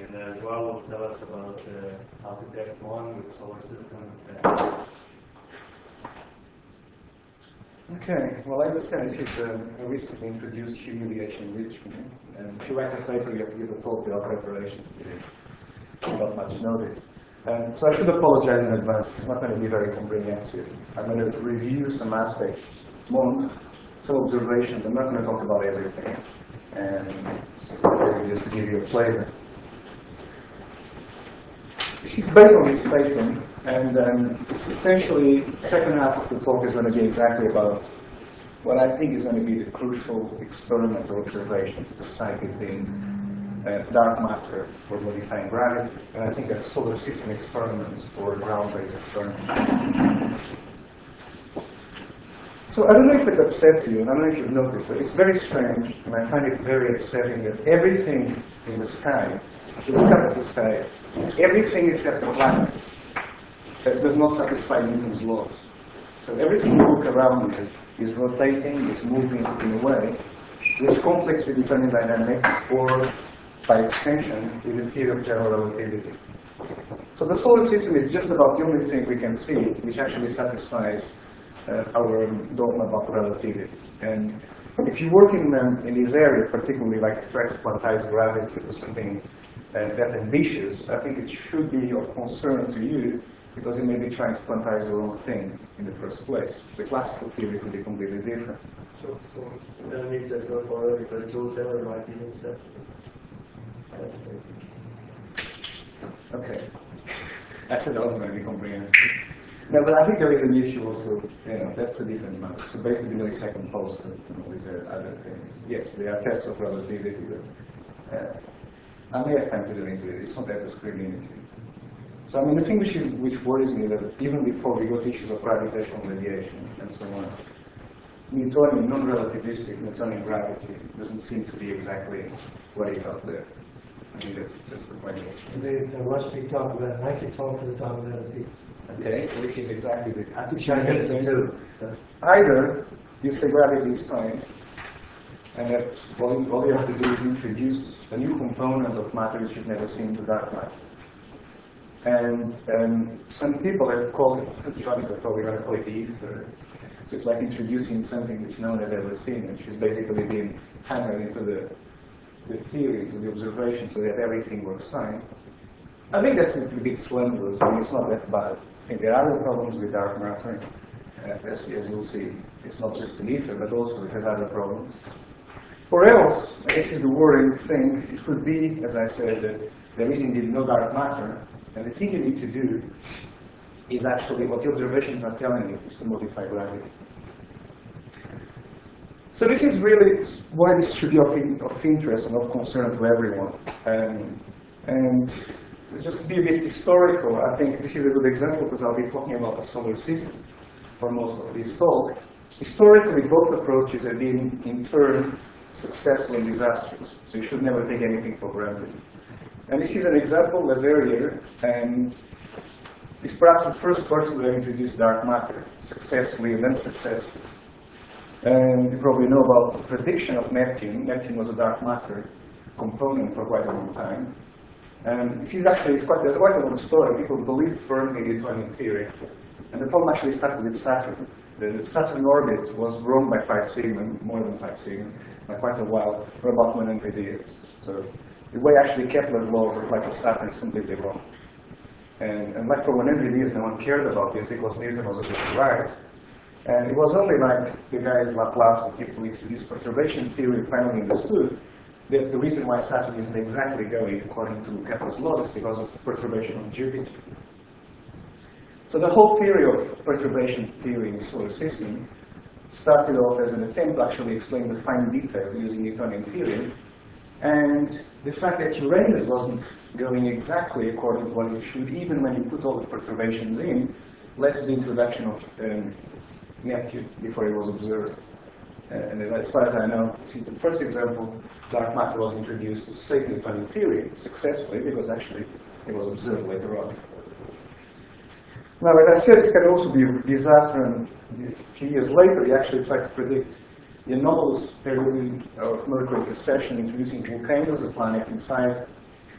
and Joao will tell us about how to test one with solar system. Okay, well, I understand this is a recently introduced humiliation enrichment, and if you write a paper, you have to give a talk without preparation. Not much notice. So I should apologize in advance. It's not going to be very comprehensive. I'm going to review some aspects, some observations. I'm not going to talk about everything, and just to give you a flavor. This is based on this statement, and it's essentially, the second half of the talk is going to be exactly about what I think is going to be the crucial experiment or observation, the psychic being dark matter for modifying gravity, and I think that solar system experiments or ground-based experiments. So I don't know if it upsets you, and I don't know if you've noticed, but it's very strange, and I find it very upsetting that everything in the sky, if you look up at the sky, everything except the planets does not satisfy Newton's laws. So everything you look around you is rotating, is moving in a way which conflicts with Newtonian dynamics, or by extension, with the theory of general relativity. So the solar system is just about the only thing we can see which actually satisfies our dogma about relativity. And if you work in this area, particularly like try to quantize gravity or something that ambitious, I think it should be of concern to you, because you may be trying to quantize the wrong thing in the first place. The classical theory could be completely different. So then we need to go for it, because Jules Taylor might be himself. Okay. That's another maybe comprehensive. No, but I think there is an issue also, that's a different matter. So basically millisecond pulse with other things. Yes, there are tests of relativity, but I may have time to do into it. It's not that discriminating. So I mean, the thing which worries me is that even before we go to issues of gravitational radiation and so on, Newtonian, non-relativistic Newtonian gravity doesn't seem to be exactly what is out there. I think that's the point. There must be talk about it. I can talk to the talk about it. Okay, so which is exactly the Which I hate to do. Either you say gravity is fine, and that all you have to do is introduce a new component of matter which you've never seen to dark matter. And some people have called it, Johnny's probably going to call it the ether. So it's like introducing something which no one has ever seen, which is basically being hammered into the theory, into the observation, so that everything works fine. I think that's a bit slanderous. I mean, it's not that bad. I think there are other problems with dark matter, as you'll see. It's not just an ether, but also it has other problems. Or else, this is the worrying thing, it could be, as I said, that there is indeed no dark matter, and the thing you need to do is actually what the observations are telling you, is to modify gravity. So this is really why this should be of interest and of concern to everyone. And just to be a bit historical, I think this is a good example, because I'll be talking about the solar system for most of this talk. Historically, both approaches have been, in turn, successful and disastrous. So you should never take anything for granted. And this is an example, Leverrier, and it's perhaps the first person who introduced dark matter successfully and unsuccessfully. And you probably know about the prediction of Neptune. Neptune was a dark matter component for quite a long time. And this is actually, there's quite a long story. People believe firmly in the Newtonian theory. And the problem actually started with Saturn. The Saturn orbit was wrong by 5 sigma, more than 5 sigma, by quite a while, for about 100 years. So the way actually Kepler's laws apply to Saturn is completely wrong. And like for 100 years, no one cared about this because Newton was a bit right. And it was only like the guys Laplace and people who introduced perturbation theory finally understood that the reason why Saturn isn't exactly going according to Kepler's laws is because of the perturbation of Jupiter. So the whole theory of perturbation theory in the solar system started off as an attempt to actually explain the fine detail using Newtonian theory. And the fact that Uranus wasn't going exactly according to what it should, even when you put all the perturbations in, led to the introduction of Neptune before it was observed. And as far as I know, this is the first example dark matter was introduced to save Newtonian theory successfully, because actually it was observed later on. Now, as I said, it can also be a disaster, and a few years later, he actually tried to predict the anomalous period of Mercury precession introducing volcanoes, a planet inside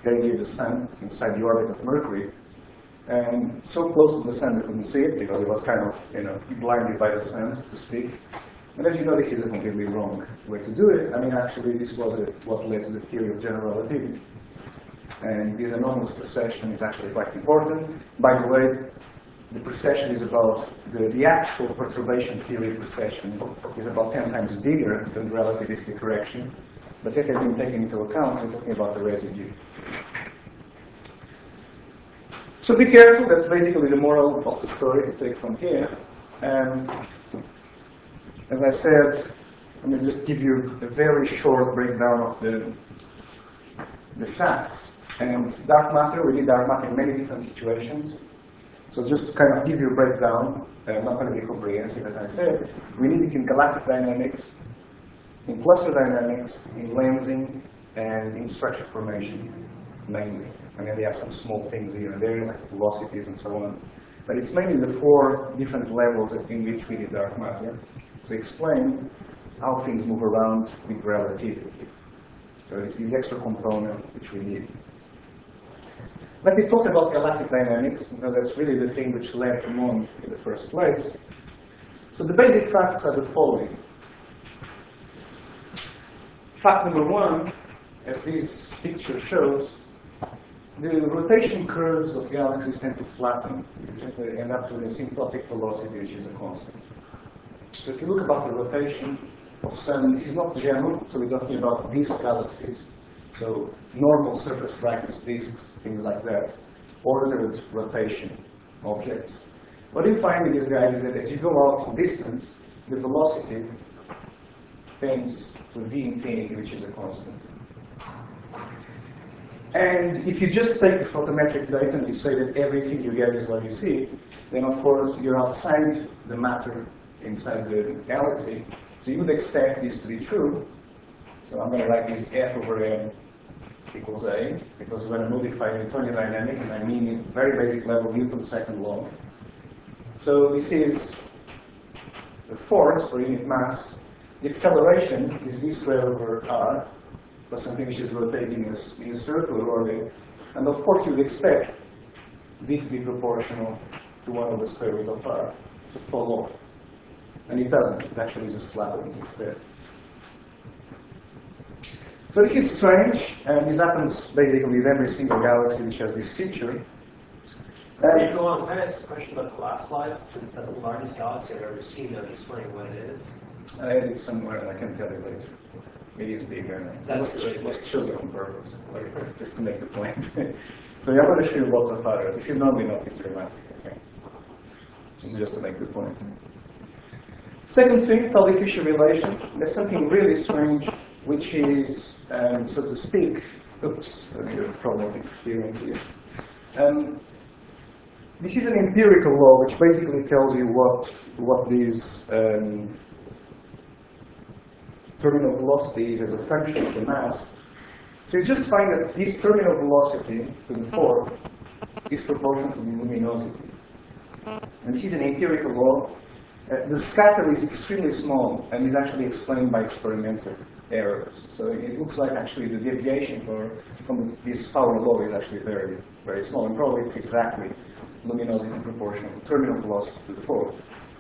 the idea of the sun inside the orbit of Mercury. And so close to the sun we couldn't see it because it was kind of blinded by the sun, so to speak. And as you know, this is a completely wrong way to do it. I mean, actually, this was what led to the theory of general relativity. And this anomalous precession is actually quite important. By the way, the precession is about, the actual perturbation theory precession is about 10 times bigger than the relativistic correction. But if everything taken into account, we're talking about the residue. So be careful, that's basically the moral of the story to take from here. As I said, let me just give you a very short breakdown of the facts. And dark matter, we need dark matter in many different situations. So just to kind of give you a breakdown, not going to be comprehensive as I said, we need it in galactic dynamics, in cluster dynamics, in lensing, and in structure formation, mainly. And then we have some small things here and there, like velocities and so on. But it's mainly the 4 different levels in which we need dark matter to explain how things move around with relativity. So it's this extra component which we need. Let me talk about galactic dynamics, because that's really the thing which led to MOND in the first place. So the basic facts are the following. Fact number 1, as this picture shows, the rotation curves of galaxies tend to flatten. They end up to an asymptotic velocity, which is a constant. So if you look about the rotation of Sun, this is not general, so we're talking about these galaxies. So normal surface brightness disks, things like that, ordered rotation objects. What you find in these guys is that as you go out in distance, the velocity tends to V infinity, which is a constant. And if you just take the photometric data and you say that everything you get is what you see, then of course you're outside the matter inside the galaxy. So you would expect this to be true. So I'm going to write this F over M equals A, because we're going to modify Newtonian dynamic, and I mean in very basic level Newton's second law. So this is the force per unit mass. The acceleration is V squared over R, plus something which is rotating in a circular orbit. And of course you'd expect V to be proportional to 1 over the square root of R, to fall off. And it doesn't, it actually just flattens instead. So this is strange, and this happens basically with every single galaxy which has this feature. Can you go on? Can I ask a question about the last slide? Since that's the largest galaxy I've ever seen, I'm just wondering what it is. I had it somewhere, and I can tell you later. It is bigger. It was chosen on purpose, just to make the point. So I'm going to show you lots of patterns. This is normally not this dramatic. Okay? This is just to make the point. Second thing, Tully-Fisher relation. There's something really strange, which is, so to speak, oops, a problem of interference here. This is an empirical law which basically tells you what these terminal velocity is as a function of the mass. So you just find that this terminal velocity to the fourth is proportional to the luminosity. And this is an empirical law. The scatter is extremely small and is actually explained by experimental errors. So it looks like actually the deviation from this power law is actually very, very small. And probably it's exactly luminosity proportional to terminal velocity to the fourth.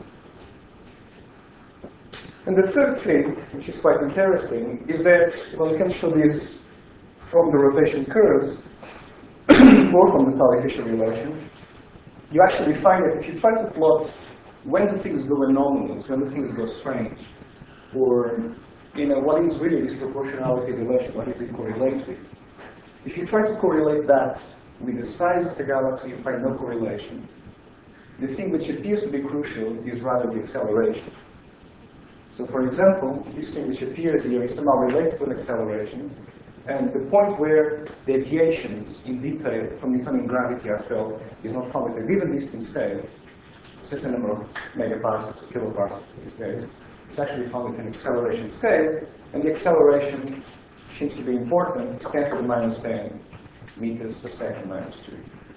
And the third thing, which is quite interesting, is that, well, you can show this from the rotation curves, or from the Tully-Fisher relation. You actually find that if you try to plot when the things go anomalous, when the things go strange, or what is really this proportionality relation, what does it correlate with? If you try to correlate that with the size of the galaxy, you find no correlation. The thing which appears to be crucial is rather the acceleration. So for example, this thing which appears here is somehow related to an acceleration, and the point where deviations in detail from Newtonian gravity are felt is not found at a given distance scale, a certain number of megaparsecs or kiloparsecs in this case. It's actually found at an acceleration scale, and the acceleration seems to be important. It's 10 to the minus 10 meters per second minus 2.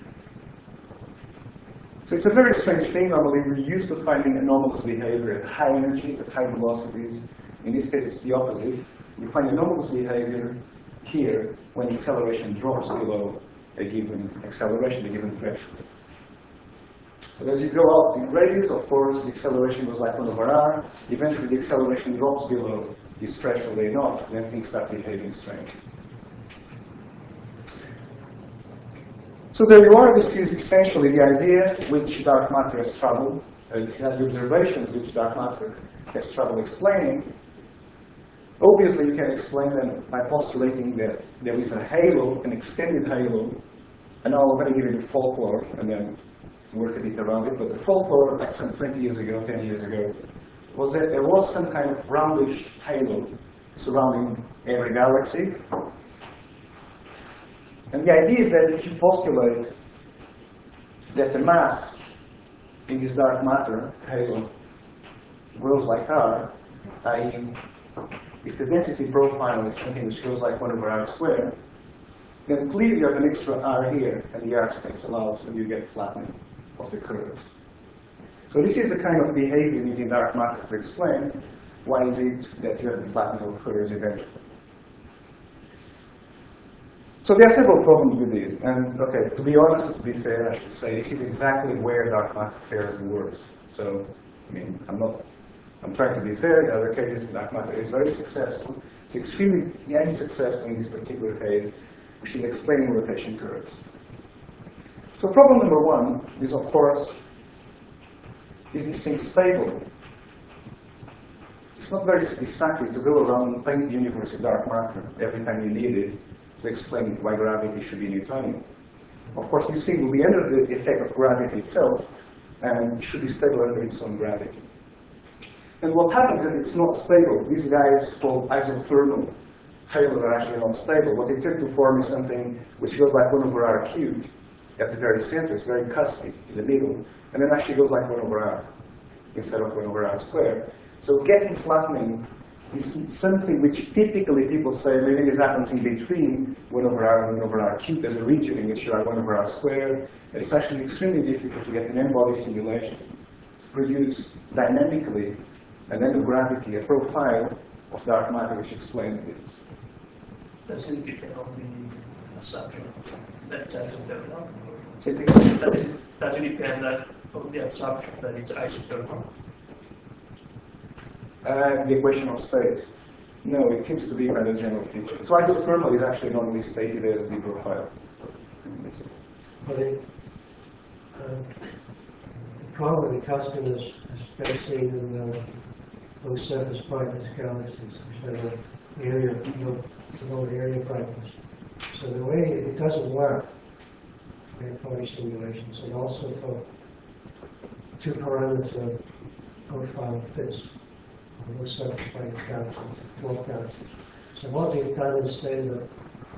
So it's a very strange thing. Normally we're used to finding anomalous behavior at high energies, at high velocities. In this case it's the opposite. We find anomalous behavior appear when the acceleration drops below a given acceleration, a given threshold. But as you go out in radius, of course, the acceleration goes like 1 over r. Eventually, the acceleration drops below this threshold A0, then things start behaving strange. So there you are. This is essentially the idea which dark matter has trouble. These are the observations which dark matter has trouble explaining. Obviously, you can explain them by postulating that there is a halo, an extended halo. And now I'm going to give you the folklore and then work a bit around it. But the folklore, like some 20 years ago, 10 years ago, was that there was some kind of roundish halo surrounding every galaxy. And the idea is that if you postulate that the mass in this dark matter halo grows like r, i.e., if the density profile is something which goes like 1 over r squared, then clearly you have an extra r here, and the r stays allowed, and you get flattening of the curves. So this is the kind of behavior you need in dark matter to explain why is it that you have the flattening of curves eventually. So there are several problems with these, and okay, to be honest, to be fair, I should say, this is exactly where dark matter fares the worst. So, I mean, I'm trying to be fair. In other cases, dark matter is very successful. It's extremely unsuccessful in this particular case, which is explaining rotation curves. So problem number one is, of course, is this thing stable? It's not very satisfactory to go around and paint the universe in dark matter every time you need it to explain why gravity should be Newtonian. Of course, this thing will be under the effect of gravity itself, and should be stable under its own gravity. And what happens is it's not stable. These guys called isothermal halos are actually not stable. What they tend to form is something which goes like 1 over r cubed at the very center. It's very cuspy in the middle, and then actually goes like 1 over r instead of 1 over r squared. So getting flattening is something which typically people say maybe this happens in between 1 over r and 1 over r cubed. There's a region in which you are 1 over r squared. And it's actually extremely difficult to get an n-body simulation to produce dynamically and then the gravity, a profile of dark matter which explains this. Does it depend on the assumption that it's isothermal? Does it depend on the assumption that it's isothermal? The equation of state. No, it seems to be rather general feature. So isothermal is actually normally stated as the profile. But the problem with the custom is best seen in those surface brightness galaxies, which have low area brightness. So the way it doesn't work in body simulations, and also for 2 parameter profile fits on those surface brightness galaxies, 12 galaxies. So what they've done is say that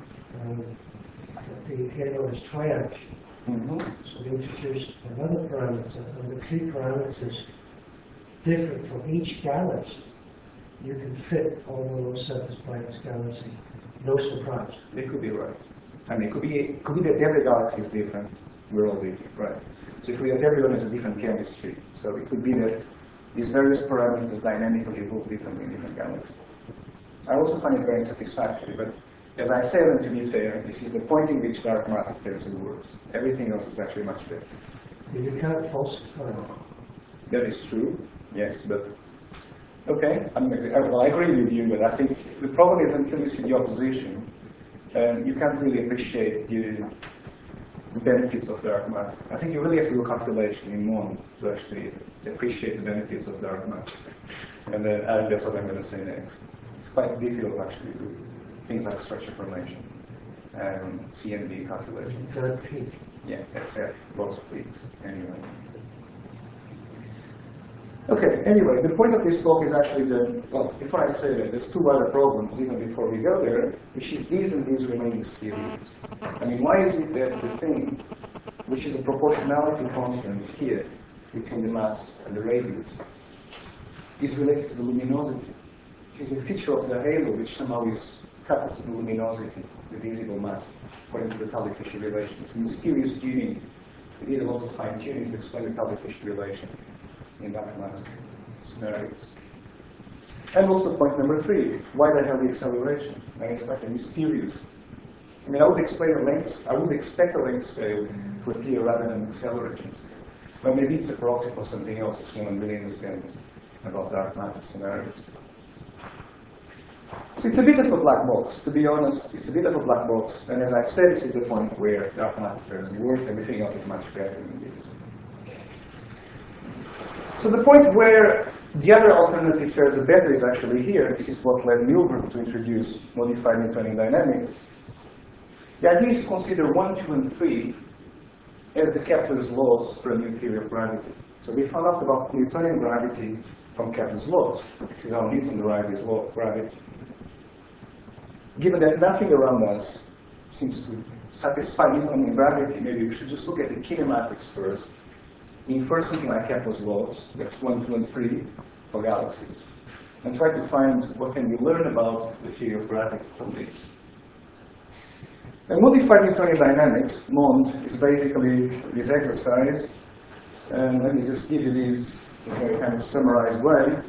the halo is triaxial. So they introduced another parameter, and the 3 parameters different from each galaxy. You can fit all of those surface brightness galaxies. No surprise. They could be right. I mean, it could be that every galaxy is different. We're all different, right? So it could be that everyone has a different chemistry. So it could be that these various parameters dynamically evolve differently in different galaxies. I also find it very unsatisfactory, but as I said, and to be fair, this is the point in which dark matter fares the worst. Everything else is actually much better. You can't falsify. That is true, yes, but okay, I agree with you, but I think the problem is until you see the opposition, you can't really appreciate the benefits of dark matter. I think you really have to do a calculation in one to actually appreciate the benefits of dark matter. And then that's what I'm going to say next. It's quite difficult actually to do things like structure formation and CNV calculation. Third peak. Yeah, except lots of peaks, anyway. Okay, anyway, the point of this talk is actually well, before I say that, there's 2 other problems even before we go there, which is these and these remaining stereos. I mean, why is it that the thing, which is a proportionality constant here between the mass and the radius, is related to the luminosity, which is a feature of the halo which somehow is coupled to the luminosity, the visible mass, according to the Tully-Fisher relation. It's a mysterious tuning. We need a lot of fine-tuning to explain the Tully-Fisher relation in dark matter scenarios. And also point number 3, why the hell the acceleration? I expect a mysterious. I mean, I would expect a length scale to appear rather than accelerations. But maybe it's a proxy for something else which no one really understands about dark matter scenarios. So it's a bit of a black box, to be honest. It's a bit of a black box. And as I've said, this is the point where dark matter fares worse. Everything else is much better than this. So the point where the other alternative fares better is actually here. This is what led Milgram to introduce modified Newtonian dynamics. The idea is to consider 1, 2, and 3 as the Kepler's laws for a new theory of gravity. So we found out about Newtonian gravity from Kepler's laws. This is how Newton derived his law of gravity. Given that nothing around us seems to satisfy Newtonian gravity, maybe we should just look at the kinematics first. Infer something like Kepler's laws, that's 1, 2, and 3 for galaxies, and try to find what can we learn about the theory of gravity from this. And modified Newtonian dynamics, MOND, is basically this exercise. And let me just give you this in a very kind of summarized way.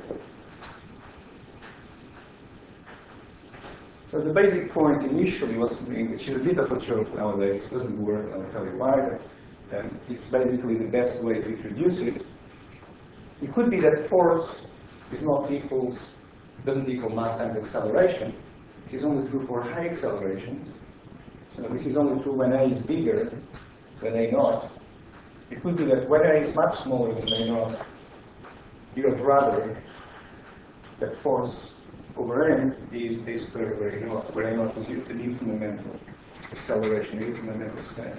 So the basic point initially was something which is a bit of a joke nowadays. It doesn't work, I'll tell you why. But it's basically the best way to introduce it. It could be that force is not doesn't equal mass times acceleration. It is only true for high accelerations. So this is only true when A is bigger than A naught. It could be that when A is much smaller than A naught, you would rather that force over M is A squared over A naught, where A naught is the new fundamental acceleration, new fundamental state.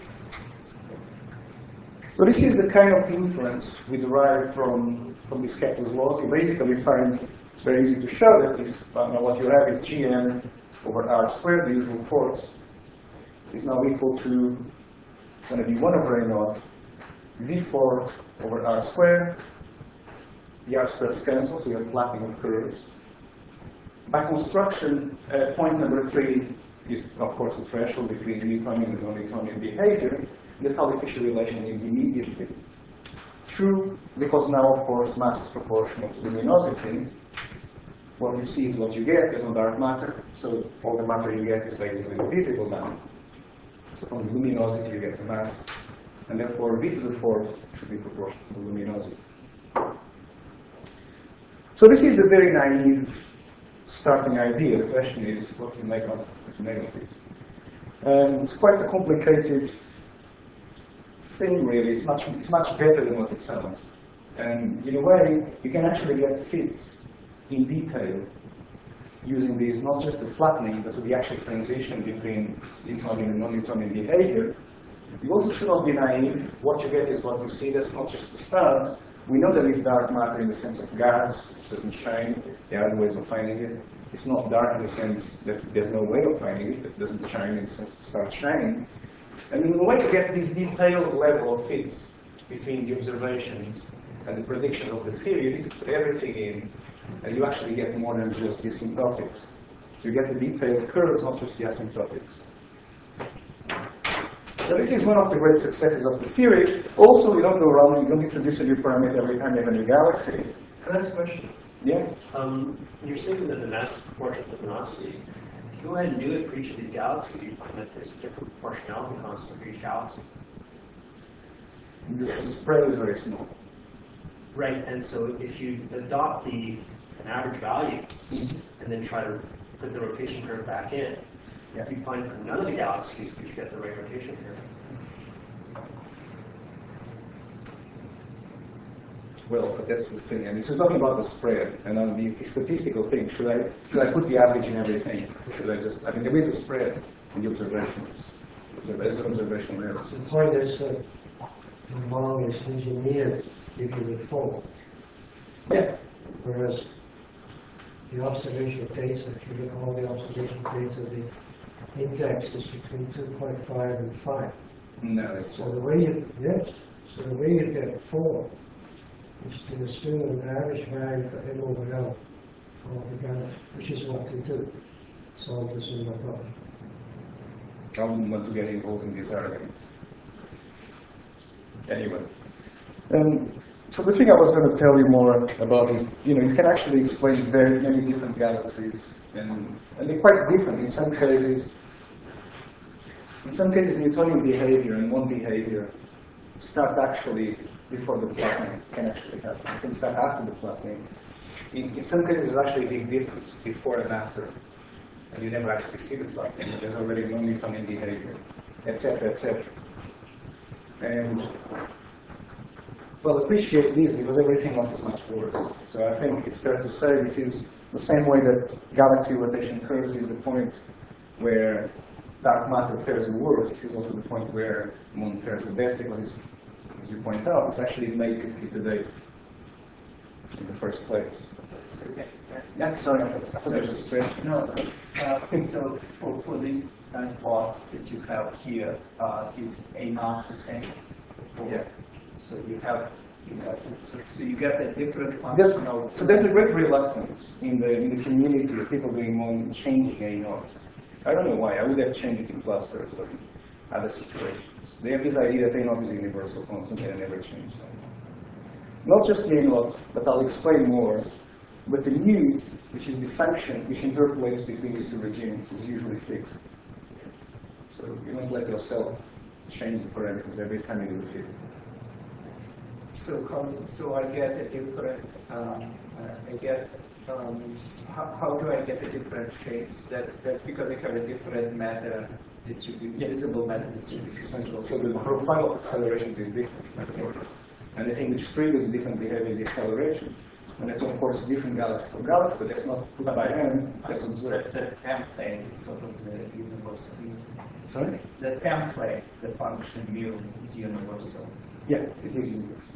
So this is the kind of inference we derive from these Kepler's laws. You basically find it's very easy to show that this, what you have is Gm over R squared, the usual force, is now equal to going to be 1 over A naught, V4 over R squared. The R squareds cancel, so you have flattening of curves. By construction, point number 3 is, of course, the threshold between Newtonian and non-Newtonian behavior. The Tully-Fisher relation is immediately true, because now, of course, mass is proportional to luminosity. What you see is what you get. There's no dark matter, so all the matter you get is basically visible now. So from the luminosity you get the mass, and therefore V to the 4th should be proportional to luminosity. So this is the very naive starting idea. The question is, what to make of this? It's quite a complicated thing, really. It's much better than what it sounds. And in a way, you can actually get fits in detail using these, not just the flattening, but the actual transition between Newtonian and non-Newtonian behavior. You also should not be naive. What you get is what you see. That's not just the stars. We know that it's dark matter in the sense of gas, which doesn't shine. There are other ways of finding it. It's not dark in the sense that there's no way of finding it. It doesn't shine in the sense it starts shining. And in a way to get this detailed level of fits between the observations and the prediction of the theory, you need to put everything in, and you actually get more than just the asymptotics. So you get the detailed curves, not just the asymptotics. So this is one of the great successes of the theory. Also, you don't go around, you don't introduce a new parameter every time you have a new galaxy. Can I ask a question? Yeah? You're saying that the mass is proportional to luminosity. If you go ahead and do it for each of these galaxies, you find that there's a different proportionality constant for each galaxy. The spread is very small. Right, and so if you adopt an average value and then try to put the rotation curve back in, you find for none of the galaxies would you get the right rotation curve. Well, but that's the thing. I mean, so we're talking about the spread, and on the statistical thing, should I put the average in everything? Or should I just, I mean, there is a spread in the observations. There's an observational error. The point is that the model is engineered to give you the full. Yeah. Whereas the observational data, if you look at all the observational data, the index is between 2.5 and 5. No, it's So the way you get 4 is to assume an average value for M over L of the galaxy, which is what we do. Solve this in the problem. I wouldn't want to get involved in this argument. Anyway. So the thing I was going to tell you more about is, you can actually explain very many different galaxies, and they're quite different in some cases. In some cases, Newtonian behavior and non-behavior start actually before the flattening can actually happen. It can start after the flattening. In some cases, there's actually a big difference before and after, and you never actually see the flattening. There's already non-Newtonian behavior, etc., etc. And well, appreciate this because everything else is much worse. So I think it's fair to say this is the same way that galaxy rotation curves is the point where dark matter fares the worst. This is also the point where Moon fares the best because it's, as you point out, it's actually made to fit the data in the first place. Okay. Yeah, sorry, I thought I just straight. No, so for these nice plots that you have here, is A naught the same? Yeah. So you have so you get a different There's, functional. so there's a great reluctance in the community of people doing on changing A naught. I don't know why. I would have changed it in clusters or in other situations. They have this idea that A naught is a universal constant and never change. Not just A naught, but I'll explain more. But the nu, which is the function which interpolates between these two regimes, is usually fixed. So you don't let yourself change the parameters every time you do a fit. So I get a different. How do I get a different shapes? That's because I have a different matter distribution, visible matter distribution. So the profile of acceleration is different. And the thing which triggers different behavior is the acceleration. And that's of course different galaxy from galaxy, but that's not put by hand, that's observed. The template is sort of the universal. Sorry? The template, the function mu is universal. Yeah, it is universal.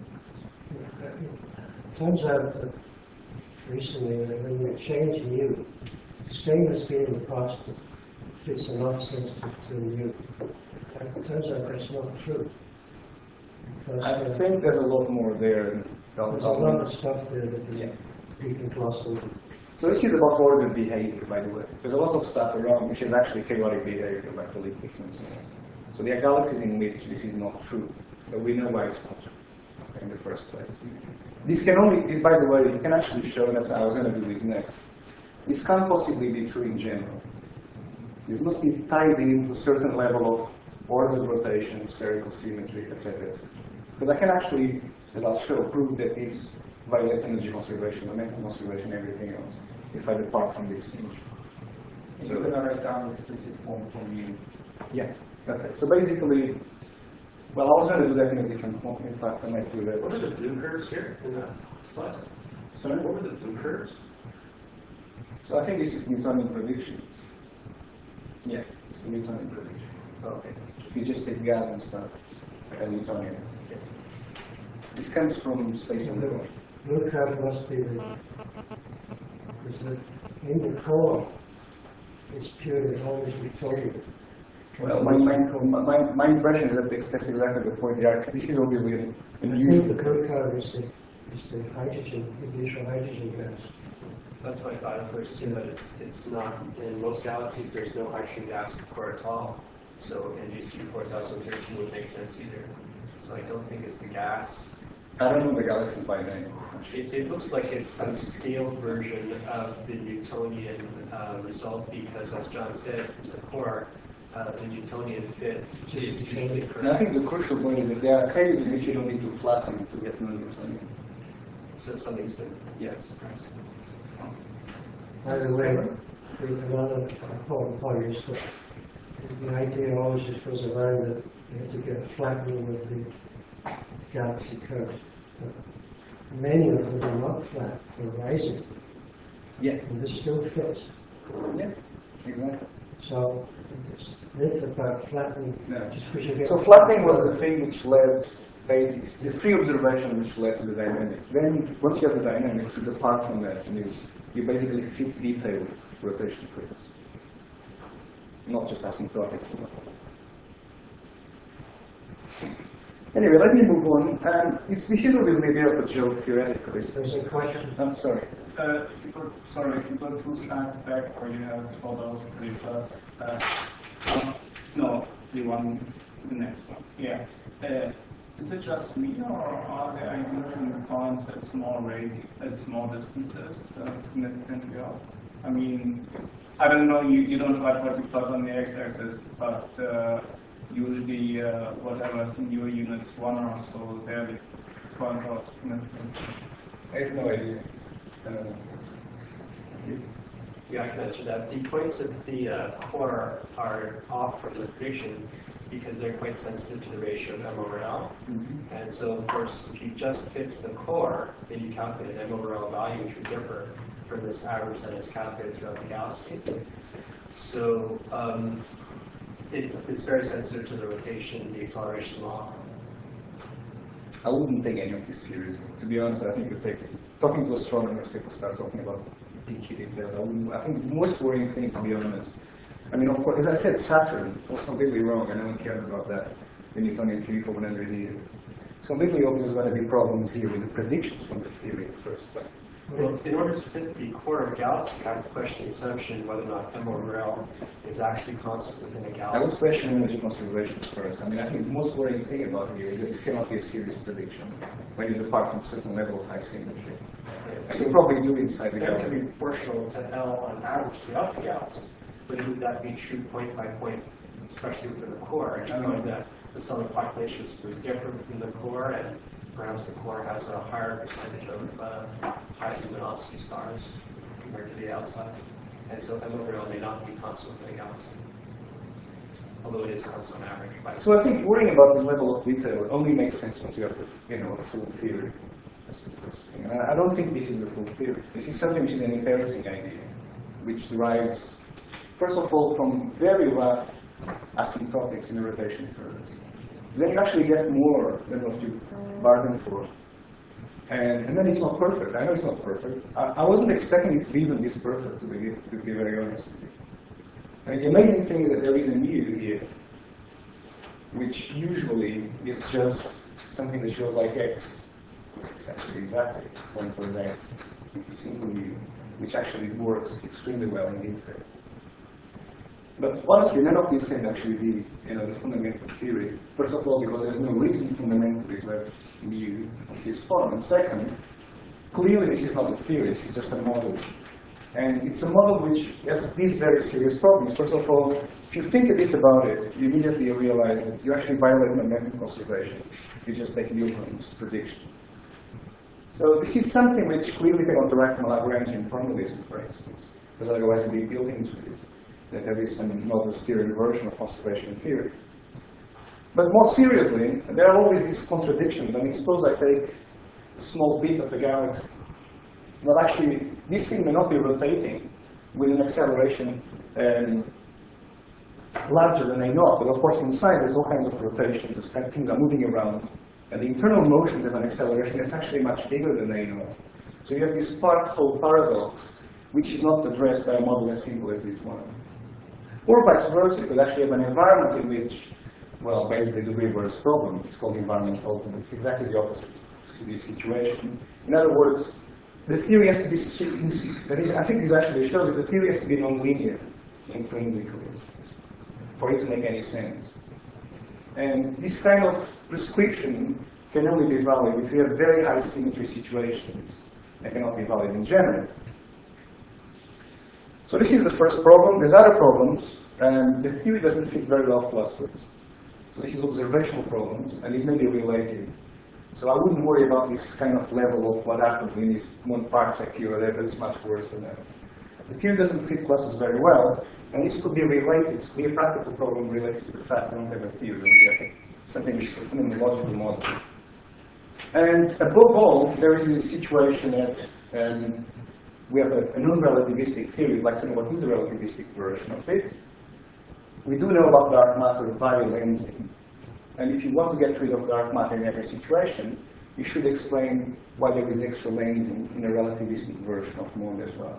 It turns out that recently that when you change mu, stainless beam constant fits are not sensitive to mu. It turns out that's not true. Because, I think there's a lot more there. there's a lot of stuff there that you can gloss over. So this is about ordered behavior, by the way. There's a lot of stuff around which is actually chaotic behavior, like elliptics and so on. So there are galaxies in which this is not true, but we know why it's not true in the first place. This can only, by the way, you can actually show, that's how I was going to do this next. This can't possibly be true in general. This must be tied in to a certain level of ordered rotation, spherical symmetry, etc. Because I can actually, as I'll show, prove that this violates energy conservation, momentum conservation, everything else, if I depart from this image. So you're going to write down explicit form for mu. Yeah. Okay. So basically, well, I was going to do that in a different form. In fact, I might do that. What are the blue curves here in the slide? Sorry? What were the blue curves? So I think this is Newtonian prediction. Yeah, it's the Newtonian prediction. Okay. You just take gas and stuff, and Newtonian. This comes from space and level. Blue curve must be the, because in the core, it's purely always Victorian. Well, my impression is that that's exactly the point. This is obviously an I think the unusual. blue curve is the hydrogen, the initial hydrogen gas. That's what I thought at first too, but it's not. In most galaxies, there's no hydrogen gas core at all. So NGC 4013 would make sense either. So I don't think it's the gas. I don't know the galaxies by name. It looks like it's some scaled version of the Newtonian result because, as John said, the core, the Newtonian fit is usually correct. And I think the crucial point is that there are cases in which you don't need to flatten to get non-Newtonian. So something's been, Yes. By the way, another important point is that the idea always just goes around that you have to get a flattening of the galaxy curves. But many of them are not flat, they're rising. Yeah. And this still fits. Yeah. Exactly. So this myth about flattening, Yeah. just because you get... So flattening was the thing which led, basically, the free observation which led to the dynamics. Then, once you have the dynamics, you depart from that, and you basically fit detailed rotation curves, not just asymptotic. Anyway, let me move on. This is obviously a bit of a joke theoretically. There's a question. I'm sorry. If you go 2 slides back where you have all those results, no, the next one. Yeah. Is it just me, or are there usually points at small distances significantly off? I mean, I don't know, you don't write what you plot on the x-axis, but usually whatever in your units 1 or so, there the points out significantly. I have no idea. Yeah, I can answer that. The points of the core are off from the prediction because they're quite sensitive to the ratio of M over L. Mm-hmm. And so, of course, if you just fit the core, then you calculate an M over L value, which would differ from this average that is calculated throughout the galaxy. So it's very sensitive to the rotation, the acceleration law. I wouldn't take any of this seriously. To be honest, I think you take talking to astronomers, people start talking about peaky detail. I think the most worrying thing, to be honest, I mean, of course, as I said, Saturn was completely wrong, and no one cared about that. The Newtonian theory for 100 years. It's completely obvious there's going to be problems here with the predictions from the theory in the first place. Well, in order to fit the core of a galaxy, you have to question the assumption whether or not M over L is actually constant within a galaxy. I would question energy conservation first. I mean, I think the most worrying thing about here is that this cannot be a serious prediction when you depart from a certain level of high symmetry. As you probably do inside the That galaxy. can be proportional to L on average throughout the galaxy. But would that be true point by point, especially within the core? And you know that the stellar population is very different from the core, and perhaps the core has a higher percentage of high luminosity stars compared to the outside. And so M over L may not be constant within a galaxy, although it is constant on average. So I think worrying about this level of detail only makes sense once you have a full theory. That's the first thing. And I don't think this is a full theory. This is something which is an embarrassing idea, which derives, first of all, from very rough asymptotics in the rotation curve. Then you actually get more than what you bargained for. And then it's not perfect. I know it's not perfect. I wasn't expecting it to be even this perfect, to be very honest with you. And the amazing thing is that there is a mu here, which usually is just something that shows like x. It's actually exactly 1 plus x, with a single mu, which actually works extremely well in the infinite. But honestly, none of this can actually be, the fundamental theory. First of all, because there's no reason fundamentally to have mu of this form. And second, clearly this is not a theory, this is just a model. And it's a model which has these very serious problems. First of all, if you think a bit about it, you immediately realize that you actually violate momentum conservation. You just take Newton's prediction. So this is something which clearly cannot interact with Lagrangian formalism, for instance, because otherwise it would be built into it, that there is some models theory version of conservation theory. But more seriously, there are always these contradictions. I mean, suppose I take a small bit of the galaxy. Well, actually, this thing may not be rotating with an acceleration larger than A0, but of course inside there's all kinds of rotations, these kind of things are moving around. And the internal motions of an acceleration is actually much bigger than A0. So you have this part-whole paradox, which is not addressed by a model as simple as this one. Or vice versa, you could actually have an environment in which, well, basically the reverse problem. It's called environmental open. It's exactly the opposite to this situation. In other words, the theory has to be, that is, I think this actually shows that the theory has to be nonlinear intrinsically for it to make any sense. And this kind of prescription can only be valid if you have very high symmetry situations. They cannot be valid in general. So this is the first problem. There's other problems, and the theory doesn't fit very well clusters. So this is observational problems, and this may be related. So I wouldn't worry about this kind of level of what happens in this 1 parsec here or there, but it's much worse than that. The theory doesn't fit clusters very well, and this could be related. It could be a practical problem related to the fact that we don't have a theory. We have something which is a phenomenological model. And above all, there is a situation that we have a non-relativistic theory. We'd like to know what is the relativistic version of it. We do know about dark matter via lensing. And if you want to get rid of dark matter in every situation, you should explain why there is extra lensing in a relativistic version of MOND as well.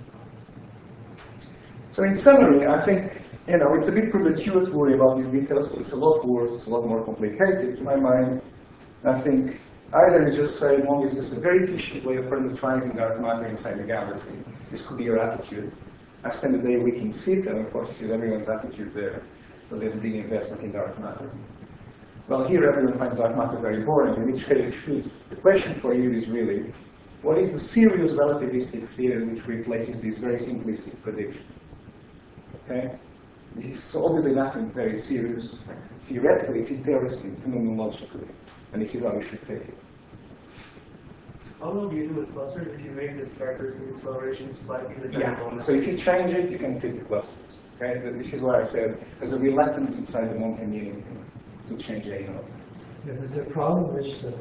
So in summary, I think it's a bit premature to worry about these details, but it's a lot worse, it's a lot more complicated to my mind. I think either you just say MOND is just a very efficient way of parameterizing dark matter inside the galaxy. This could be your attitude. I spend a day a week in SIT, and of course this is everyone's attitude there, because they have a big investment in dark matter. Well, here everyone finds dark matter very boring, in which case it should. The question for you is really, what is the serious relativistic theory which replaces this very simplistic prediction? Okay? This is obviously nothing very serious. Theoretically, it's interesting, phenomenologically, and this is how we should take it. How will you do with clusters if you make this characteristic acceleration slightly independent? Yeah, so if you change it, you can fit the clusters. Okay? This is why I said there's a reluctance inside the Monk community to change A naught. Yeah, but the problem is that,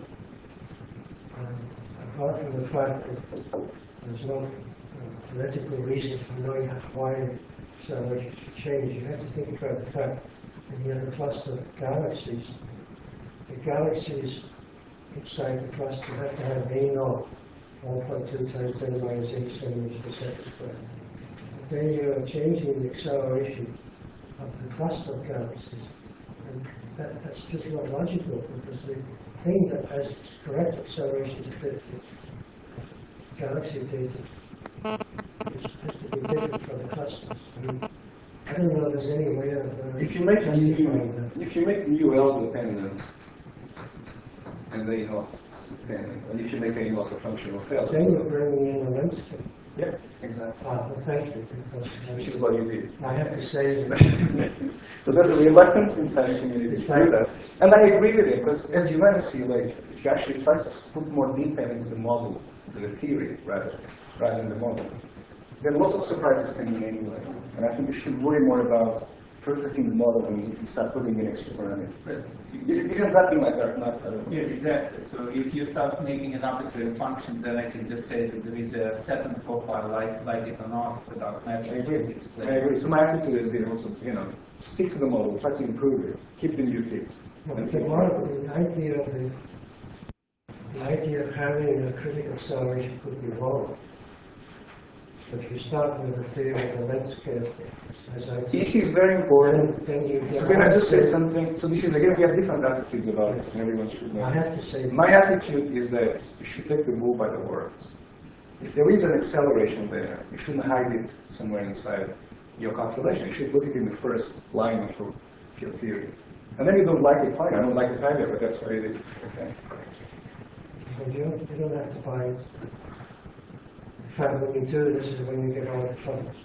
apart from the fact that there's no theoretical reason for knowing why acceleration should change, you have to think about the fact that you have a cluster of galaxies. The galaxies inside the cluster have to have A naught, 1.2 times 10 minus 8 centimeters per second squared. Then you're changing the acceleration of the cluster of galaxies. And that's just not logical, because the thing that has correct acceleration to fit the galaxy data has to be different from the clusters. I mean, I don't know if there's any way of If you make justifying that. if you make UL dependent, and they not dependent, and if you make A naught a function of L, Then you're bringing in a landscape. yeah, exactly. Well, thank you, because Which is what you did. I have to say that So there's a reluctance inside the community to It's do like- that. And I agree with it, because as you might see, like, if you actually try to put more detail into the model, the theory rather than the model, then lots of surprises can be anyway. And I think you should worry more about perfecting the model and you start putting in extra parameters. This isn't something like that, not at all. Yeah, exactly. So if you start making an arbitrary function, then I can just say that there is a second profile, like it or not, without I matching. agree. It's I clear. agree. So my attitude has been also, stick to the model, try to improve it, keep the new fix. And see the what model, the idea of having a critical acceleration could be wrong. But if you start with the theory of the length scale, as I This is very important. then you get. So can I just say something? So this is, again, we have different attitudes about it, and everyone should know. I have to say, My attitude is that you should take the bull by the horns. If there is an acceleration there, you shouldn't hide it somewhere inside your calculation. You should put it in the first line of your theory. And then you don't like it, fine. I don't like it either, but that's what it is. Okay. but you don't have to buy it. In fact, when you do, this is when you get all the troubles.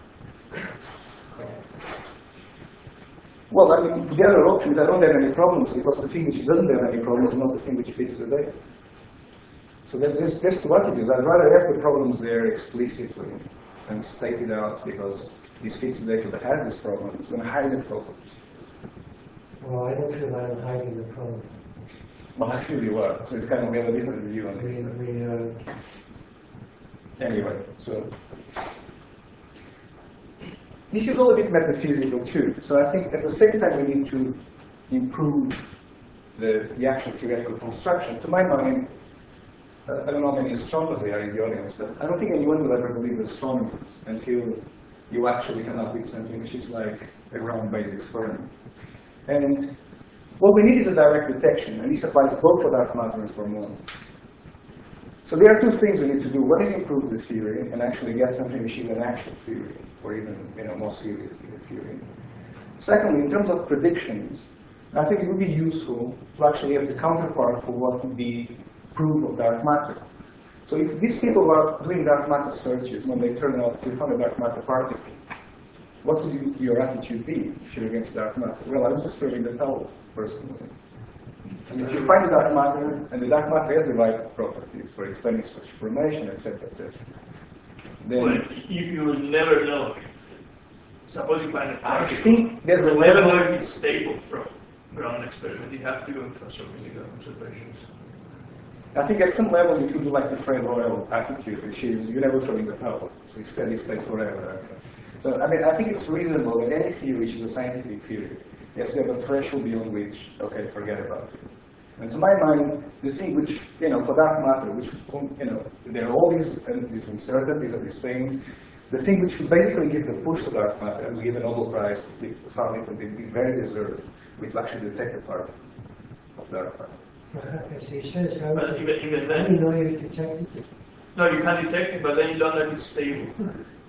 Well, I mean, the other options, I don't have any problems, because the thing which doesn't have any problems is not the thing which fits the data. So there's two attitudes. I'd rather have the problems there explicitly and state it out because this fits the data that has this problem than hide the problems. Well, I don't feel I'm hiding the problem. Well, I feel you are. So it's kind of, we have a different view on this. Anyway, so this is all a bit metaphysical too. So I think at the same time we need to improve the actual theoretical construction. To my mind, I don't know how many astronomers there are in the audience, but I don't think anyone will ever believe astronomers until you actually come up with something which is like a ground-based experiment. And what we need is a direct detection, and this applies both for dark matter and for muon. So there are two things we need to do. One is improve the theory and actually get something which is an actual theory, or even more serious theory. Secondly, in terms of predictions, I think it would be useful to actually have the counterpart for what would be proof of dark matter. So if these people are doing dark matter searches, when they turn out to find a dark matter particle, what would your attitude be if you're against dark matter? Well, I'm just throwing the towel, personally. And if you find the dark matter, and the dark matter has the right properties for extending structure formation, etc., then Well, you will never know. Suppose you find a I particle. think there's a You'll never level. know if it's stable from ground experiment. You have to go for astrophysical observations. I think at some level you could do like the Fred Hoyle attitude, which is you never throw in the towel, so it's steady state forever. So I mean, I think it's reasonable that any theory which is a scientific theory has to have a threshold beyond which, okay, forget about it. And to my mind, the thing which, for dark matter, which, there are all these uncertainties of these things, the thing which should basically give the push to dark matter, and we give a Nobel Prize to found it to be very deserved, which will actually detect a part of dark matter. As he says, how But even do then, you know you detected it? no, you can't detect it, but then you don't know if it's stable.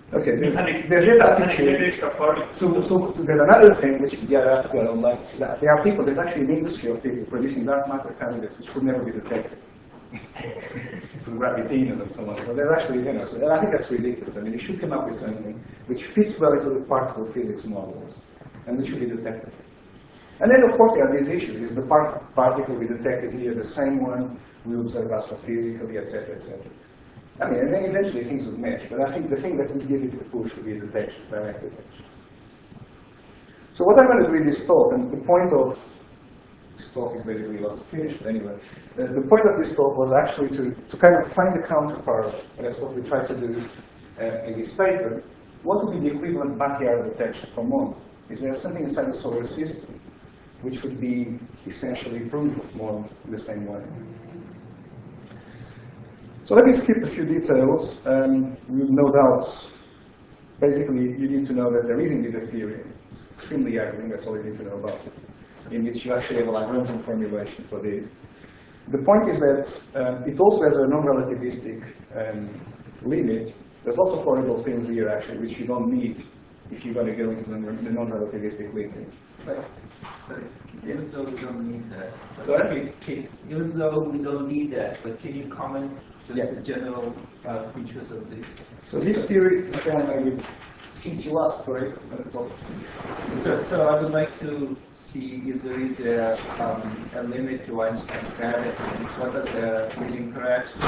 Okay, Mechanic- there's this mechanic attitude. extra party. So there's another thing which is the other attitude I don't like. Is that there are people, there's actually an industry of people producing dark matter candidates which could never be detected. Some gravitinos and so on. But there's actually, you know, so, and I think that's ridiculous. I mean, you should come up with something which fits well into the particle physics models and which should be detected. And then, of course, there are these issues. Is the particle we detected here the same one we observe astrophysically, etc., etc.? I mean, and then eventually things would match. But I think the thing that would give it a push would be detection, direct detection. So what I'm going to do in this talk, and the point of this talk is basically about to finish, but anyway, the point of this talk was actually to kind of find the counterpart, and that's what we tried to do in this paper. What would be the equivalent backyard detection for MOND? Is there something inside the solar system which would be essentially proof of MOND in the same way? So let me skip a few details. With no doubts, basically, you need to know that there is indeed a theory. It's extremely accurate, that's all you need to know about it, in which you actually have a Lagrangian formulation for this. The point is that it also has a non-relativistic limit. There's lots of horrible things here, actually, which you don't need if you're going to go into the non-relativistic limit. Sorry, even though we don't need that. Sorry? Even though we don't need that, but can you comment just Yeah. the general features of this? So this theory, again, since you asked for it, So I would like to see if there is a limit to Einstein's gravity. What are the leading corrections?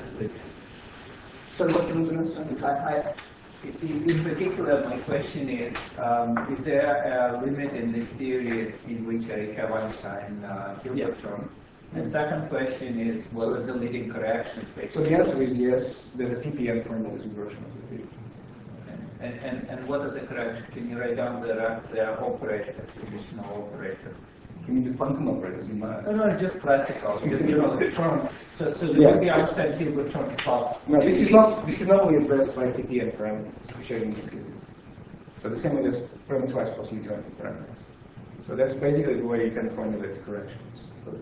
so what you want to know? In particular, my question is there a limit in this theory in which I have Einstein-Hilbert term? And second question is, what are the leading corrections? So the answer is yes. There's a PPM formalism version of the theory. And what are the corrections? Can you write down the operators, additional operators? You mean the quantum operators in math? No, just classical. You know, the terms. So there Yeah. will be Einstein-Hilbert term plus. No, this is not only addressed by PPM parameters, which are indicated. So the same way as parameterized plus Newtonian parameters. So that's basically the way you can formulate the corrections.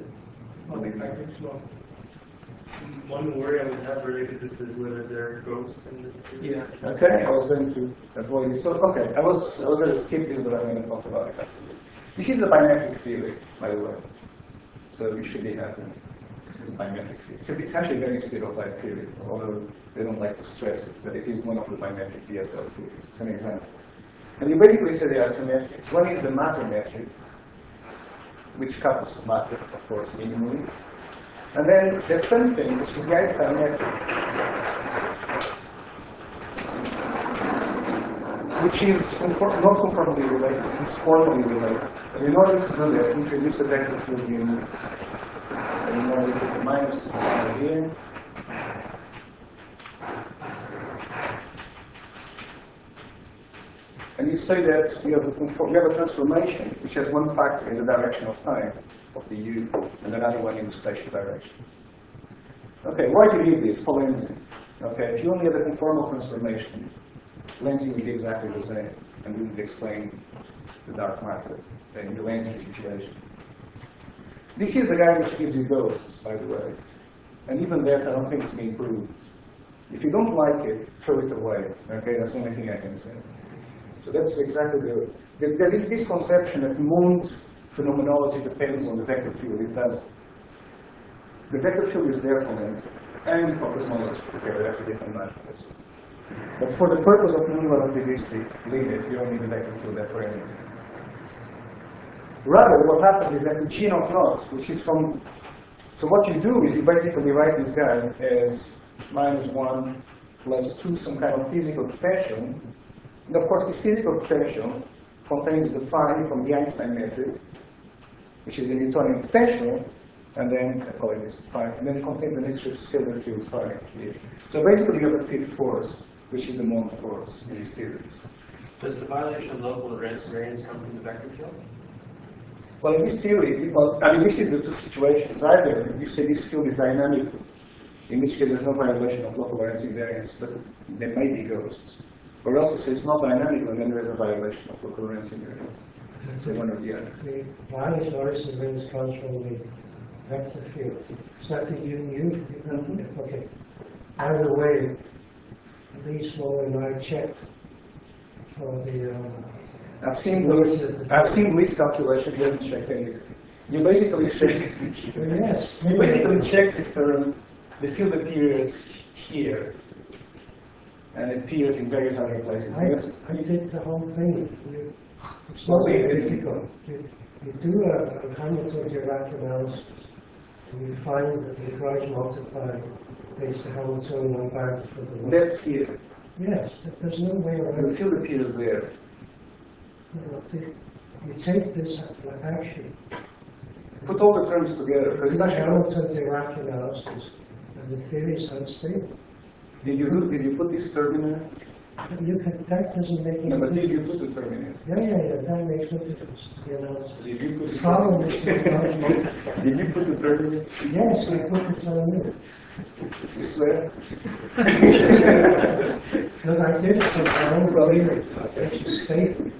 One worry I would have related to this is whether there are ghosts in this theory. Yeah. Okay, I was going to avoid this. So, okay, I was going to skip this, but I'm going to talk about it. This is a biometric theory, by the way. So you should be happy. It's a biometric theory. It's actually a very stereotype theory, although they don't like to stress it, but it is one of the biometric DSL theories. It's an example. And you basically say there are two metrics. One is the matter metric, which couples to matter, of course, minimally. And then there's something which is the Einstein metric, which is not conformally related, it's formally related. And in order to do that, introduce the vector field unit. And in order to put the minus here. And you say that you have a transformation which has one factor in the direction of time, of the u, and another one in the spatial direction. Okay, why do you need this? For lensing. Okay, if you only have a conformal transformation, lensing would be exactly the same, and we would explain the dark matter in the lensing situation. This is the guy which gives you ghosts, by the way. And even that, I don't think it's been proved. If you don't like it, throw it away. Okay, that's the only thing I can say. So that's exactly there's this misconception that MOND phenomenology depends on the vector field. It doesn't. The vector field is there for lensing and for cosmology. Okay, but that's a different matter. But for the purpose of non-relativistic limit, you don't need the vector field there for anything. Rather, what happens is that the G0, which is from, so what you do is you basically write this guy as -1 plus 2 some kind of physical potential. And of course, this physical potential contains the phi from the Einstein metric, which is a Newtonian potential, and then I call it this phi, and then it contains an extra scalar field phi here. So basically, you have a fifth force, which is the MOND force in these theories. Does the violation of local variance come from the vector field? Well, in this theory, I mean, this is the two situations. Either you say this field is dynamic, in which case there's no violation of local variance invariance, but there may be ghosts. Or else you say it's not dynamic, and then there is a violation of local variance invariance. So one or the other. The minus notice the rings comes from the vector field. Is that the U? Okay. Either way, Lee Small and I checked for the, I've seen Lee's calculation. You haven't checked anything. You basically check. yes. You basically check this term. The field appears here, and it appears in various other places. I did the whole thing. It's not very difficult. You do a Hamilton-Dirac analysis, and you find that the Gauge multiplier makes the Hamiltonian bound for the line. That's here. Yes, there's no way around The it. field appears there. You take this action, Put all the terms together. it's It's a actually, Hamilton-Dirac analysis, and the theory is unstable. did you put this term in there? That doesn't make any No, but did you difference. put the term in there? Yeah, that makes no difference to the analysis. Did you put The the problem is the Gauge multiplier. Did you put the term in there? Yes, I put it on you. You swear? Because I did it for my own theory. It's a statement.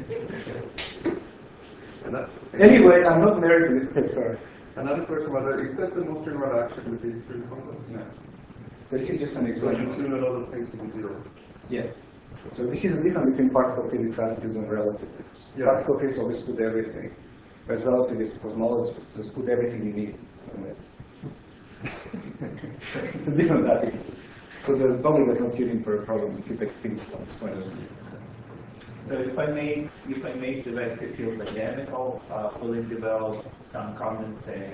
Anyway, I'm not married with. Sorry. Another question was, is that the most general action with these three concepts? No. So this is just an So you example. assume a lot of things to be zero. Yeah. So this is the difference between particle physics attitudes and relativists. Yeah. Particle physics always put everything, whereas relativist cosmologists just put everything you need on it. It's a different attitude. So the problem is not tuning for problems if you take things from this point of view. So if I make the vector field dynamical, fully develop some condensate,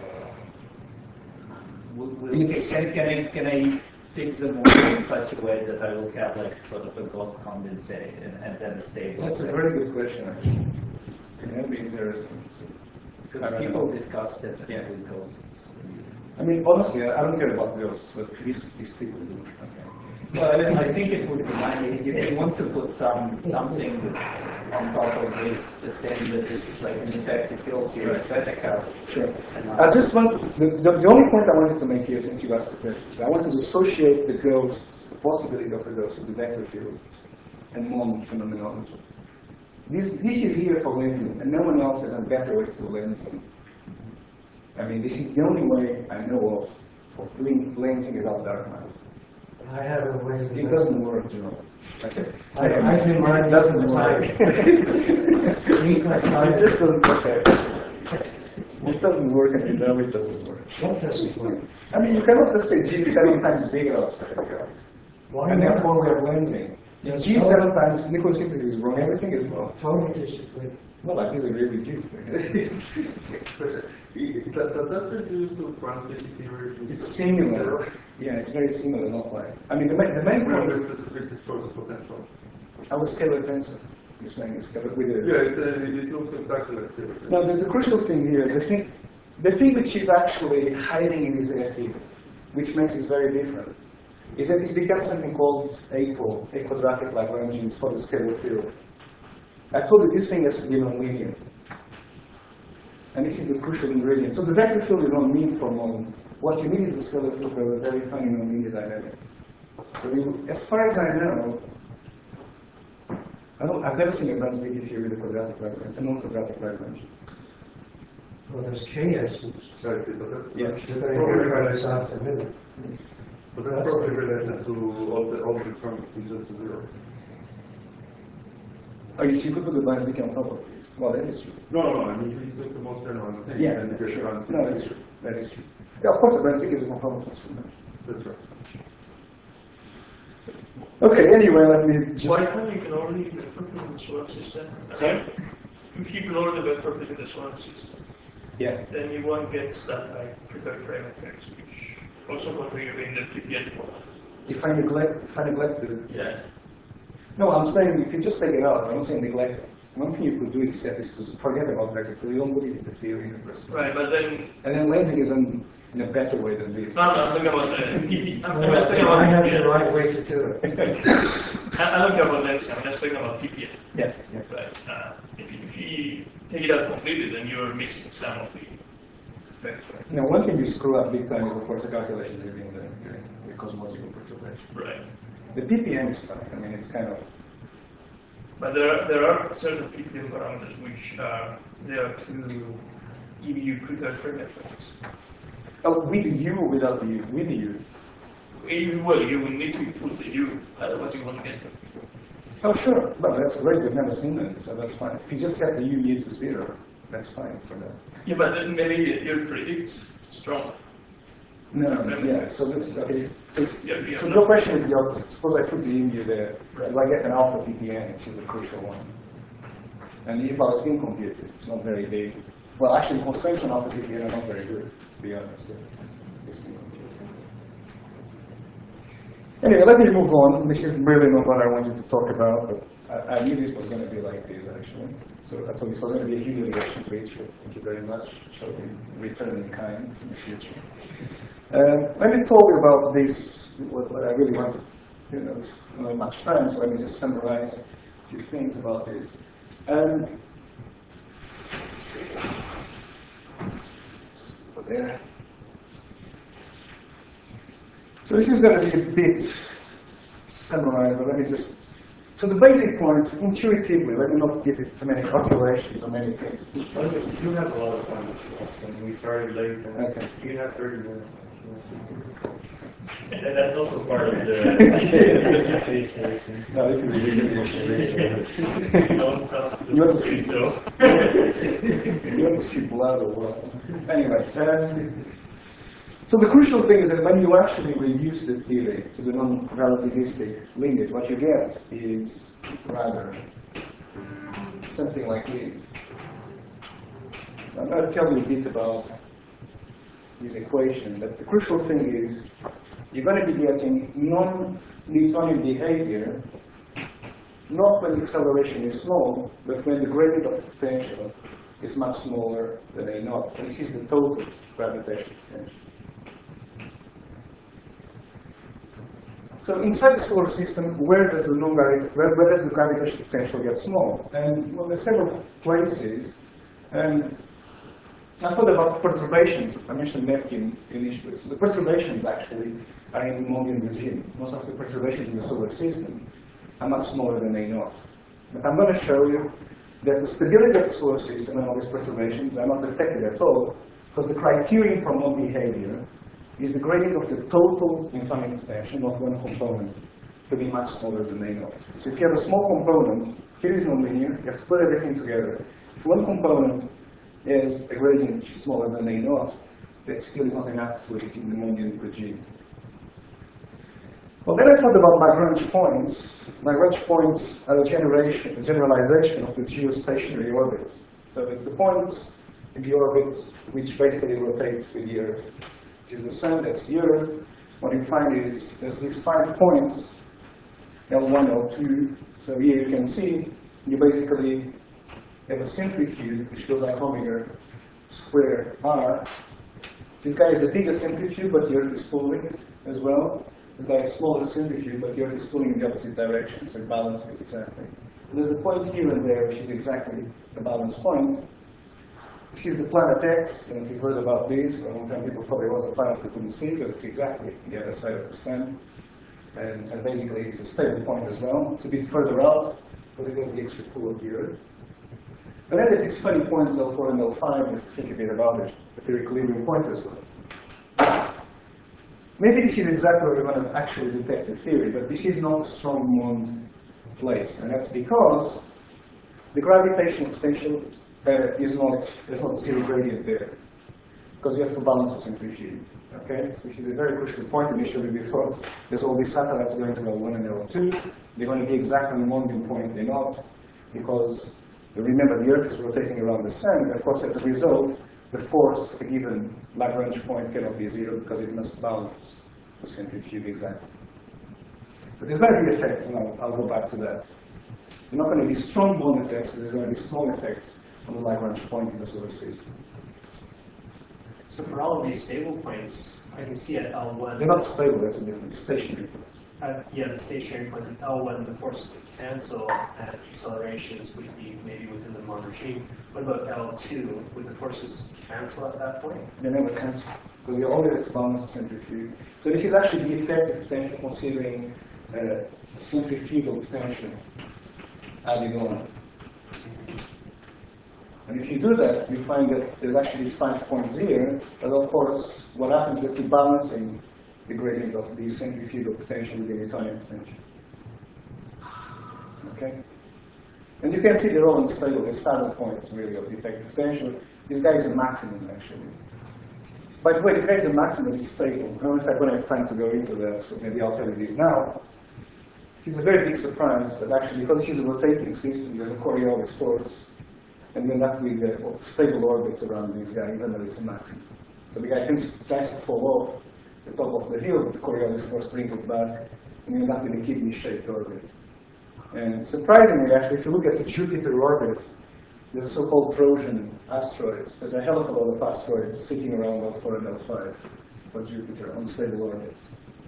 can I fix the model in such a way that I will have like sort of a ghost condensate and then a stable? That's a very good question, actually. Yeah, that'd be interesting. Because people discuss that with ghosts. I mean, honestly, I don't care about ghosts, but these people do. Okay. Well, I think it would be nice if you want to put something on top of this, just saying that this is like an effective field theoretical. Sure. I just want, the only point I wanted to make here, since you asked the question, is I want to dissociate the ghost, the possibility of a ghost, of the vector field, and Mond phenomenology. This is here for Lenzing, and no one else has a better way to do Lenzing. I mean, this is the only way I know of doing Lenzing without dark matter. I have a way. It doesn't work, you know. I do mine. It doesn't work. Leave my time. It just doesn't work. It doesn't work, and you know it doesn't work. What doesn't work? I mean, you cannot just say G 7 times bigger outside the galaxy. Why And not? therefore we have Lenzing. Yes, G 7 times nucleosynthesis is wrong, everything is wrong. Totally disagree. Well, I disagree with you. Does that reduce to quantity theory? It's similar. Yeah, it's very similar, not like. I mean, the main point Remember is, specific choice of potential. I was scalar tensor. You're saying it's scalar with it. Yeah, it looks exactly like zero. Now, the crucial thing here, the thing which is actually hiding in this FE, which makes it very different, is that it's become something called a quadratic Lagrangian for the scalar field. I told you this thing has to be nonlinear. And this is the crucial ingredient. So the vector field you don't need for Mond. What you need is the scalar field for a very funny nonlinear dynamics. So as far as I know, I've never seen a Brans-Dicke theory with a quadratic Lagrange, a non-quadratic Lagrange. Well, there's K-essence. I see, but that's Yeah. You're going to probably hear about this related. afternoon. But that's probably related to all the terms equal to zero. Oh, you see, you could put the Brans-Dicke on top of this. Well, that is true. No, I mean, you take the most general thing. Yeah, and you get sure. Brans-Dicke. No, that's true. That is true. Yeah, of course, the Brans-Dicke is a conformal transformation. That's right. Okay, anyway, let me just... Why can't you ignore the vector field in the solar system? Sorry? If you ignore the vector field in the solar system, Yeah. then you won't get stuff like preferred frame effects, which also contribute in the PPN format. If I neglect the... Yeah. No, I'm saying if you just take it out, I'm not saying neglect it. One thing you could do is to forget about vector field. You don't believe in the theory in the first place. Right, but then And then Lenzing is in a better way than this. no, I'm talking about the PP. I'm Well, just talking I have about the PPN. right way to do it. I don't care about Lenzing, I'm just talking about PPN. Yeah, yeah. Right. If you take it out completely, then you're missing some of the effects. Right? Now, one thing you screw up big time is, of course, the calculations you're doing the cosmological perturbation. Right. The PPM is fine. I mean, it's kind of... But there are certain PPM parameters which are there to give you preferred frame effects. Oh, with you or without you? With you. you will need to put the U, otherwise you won't get it. Oh, sure. Well, that's great. We've never seen that, so that's fine. If you just set the U to 0, that's fine for that. Yeah, but then maybe the theory predicts strong. No, yeah. So, okay. Yeah, So your question is, suppose I put the U there, do I get an alpha VPN, which is a crucial one? And well, it's being computed. It's not very big. Well, actually, constraints on alpha VPN are not very good, to be honest. It's being computed. Anyway, let me move on. This is really not what I wanted to talk about, but I knew this was going to be like this, actually. So I thought this was going to be a humiliation to each. Thank you very much. Shall we return in kind in the future? Let me talk about this, what I really want to, there's not much time, so let me just summarize a few things about this. Over there. So this is going to be a bit summarized, but let me just. So the basic point, intuitively, let me not give it too many calculations or many things. You have a lot of time. And we started late. Okay. You have 30 minutes. And that's also part of the No, this is a big demonstration. You want to see so. You want to see blood or what? Anyway, so the crucial thing is that when you actually reduce the theory to the non-relativistic limit, what you get is rather something like this. I'm going to tell you a bit about this equation, but the crucial thing is you're going to be getting non-Newtonian behavior, not when the acceleration is small, but when the gradient of the potential is much smaller than A naught. And this is the total gravitational potential. So inside the solar system, where does the gravitational potential get small? And well, there's several places. And I thought about perturbations. I mentioned Neptune initially. So the perturbations actually are in the Mondian regime. Most of the perturbations in the solar system are much smaller than A naught. But I'm going to show you that the stability of the solar system and all these perturbations are not affected at all, because the criterion for non-behavior is the gradient of the total Newtonian potential, not one component, to be much smaller than A naught. So if you have a small component, here is nonlinear, you have to put everything together. If one component is a gradient which is smaller than A naught, that still is not enough to put it in the Mondian regime. Well, then I thought about Lagrange points. Lagrange points are a generalization of the geostationary orbits. So it's the points in the orbit which basically rotate with the Earth. This is the Sun, that's the Earth. What you find is there's these 5 points, L1, L2. So here you can see you basically have a centrifuge which goes like omega square r. This guy is a bigger centrifuge, but the Earth is pulling it as well. This guy is smaller centrifuge, but the Earth is pulling in the opposite direction, so it balances it exactly. There's a point here and there which is exactly the balance point. This is the planet X, and if you've heard about this, for a long time people thought it was a planet we couldn't see, but it's exactly the other side of the Sun. And basically it's a stable point as well. It's a bit further out, because it has the extra pull of the Earth. And then there's these funny points, L4 and L5, and if you think a bit about it, the equilibrium points as well. Maybe this is exactly where we're going to actually detect the theory, but this is not a strong Mond place, and that's because the gravitational potential there's not zero gradient there, because you have to balance the centrifuge. Okay, which is a very crucial point. Initially, we thought there's all these satellites going to L1 and L2. They're going to be exactly on the Mondian point. They're not, because remember the Earth is rotating around the Sun. Of course, as a result, the force of a given Lagrange point cannot be zero because it must balance the centrifuge exactly. But there's going to be effects, and I'll go back to that. They're not going to be strong Mond effects, but there's going to be small effects on the Lagrange point in the solar system. So for all of these stable points, I can see at L1. They're not stable, that's a different stationary points. Yeah, the stationary points at L1, the forces would cancel, and accelerations would be maybe within the Mond regime. What about L2? Would the forces cancel at that point? They never cancel, because you always have to balance the centrifuge. So this is actually the effective potential considering centrifugal potential added on. And if you do that, you find that there's actually these 5 points here, but of course, what happens is they keep balancing the gradient of the centrifugal potential with the Newtonian potential. Okay? And you can see they're all unstable. The saddle points, really, of the effective potential. This guy is a maximum, actually. By the way, this guy is a maximum is stable. I don't know if I'm going to have time to go into that, so maybe I'll tell you this now. It's a very big surprise, but actually, because it's a rotating system, there's a Coriolis force, and we end up with stable orbits around this guy, even though it's a maximum. So the guy tries to fall off the top of the hill, but the Coriolis force brings it back, and you end up with a kidney-shaped orbit. And surprisingly, actually, if you look at the Jupiter orbit, there's a so-called Trojan asteroids. There's a hell of a lot of asteroids sitting around L4 and L5 for Jupiter on stable orbits.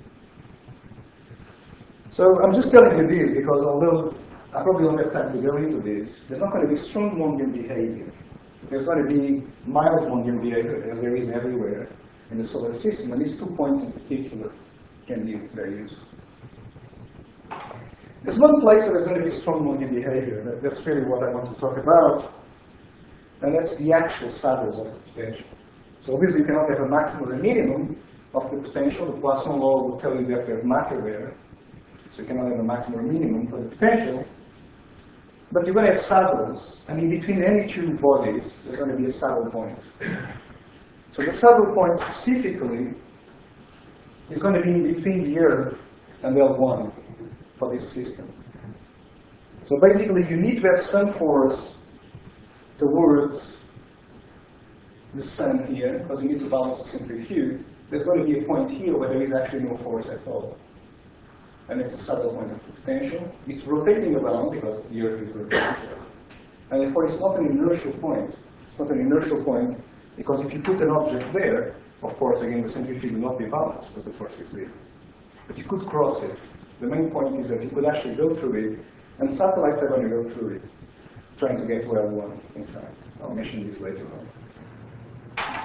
So I'm just telling you this because although I probably don't have time to go into this, there's not going to be strong Mondian behavior. There's going to be mild Mondian behavior, as there is everywhere in the solar system, and these 2 points in particular can be very useful. There's one place where there's going to be strong Mondian behavior. That's really what I want to talk about, and that's the actual saddles of the potential. So obviously you cannot have a maximum and minimum of the potential. The Poisson law will tell you that you have matter there. So you cannot have a maximum or minimum for the potential. But you're going to have saddles, and in between any two bodies, there's going to be a saddle point. So the saddle point specifically is going to be in between the Earth and L1 for this system. So basically, you need to have some force towards the sun here, because you need to balance the centrifuge. There's going to be a point here where there is actually no force at all. And it's a saddle point of potential. It's rotating around because the Earth is rotating. And therefore, it's not an inertial point. It's not an inertial point because if you put an object there, of course, again, the centrifuge will not be balanced because the force is there. But you could cross it. The main point is that you could actually go through it, and satellites are going to go through it, trying to get to L1, in fact. I'll mention this later on.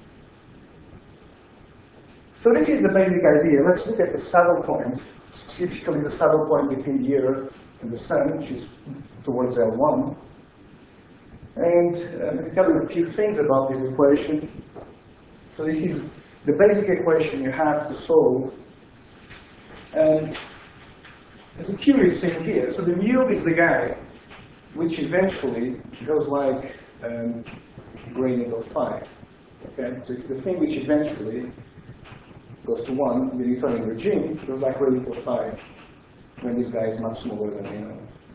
So this is the basic idea. Let's look at the saddle point, specifically the saddle point between the Earth and the Sun, which is towards L1. And let me tell you a few things about this equation. So this is the basic equation you have to solve. And there's a curious thing here. So the mu is the guy which eventually goes like gradient of phi. Okay? So it's the thing which eventually goes to 1 in the Newtonian regime, goes like gradient of phi when this guy is much smaller than A0.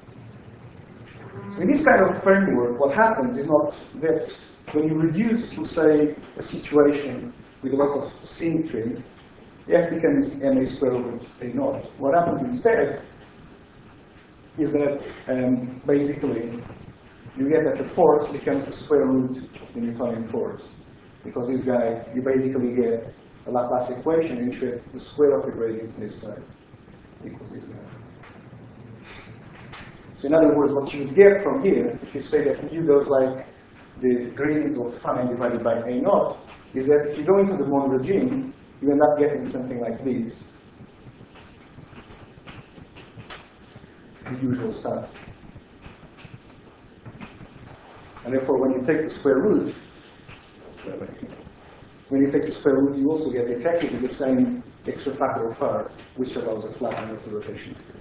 So in this kind of framework, what happens is not that when you reduce to, say, a situation with a lot of symmetry, F becomes ma squared over A0. What happens instead is that basically you get that the force becomes the square root of the Newtonian force. Because this guy, you basically get a Laplace equation in which you have the square of the gradient on this side equals this guy. So in other words, what you would get from here, if you say that mu goes like the gradient of phi divided by A0, is that if you go into the Mond regime, you end up getting something like this. The usual stuff. And therefore, when you take the square root, you also get effectively the same extra factor of phi, which allows a flattening of the rotation fields.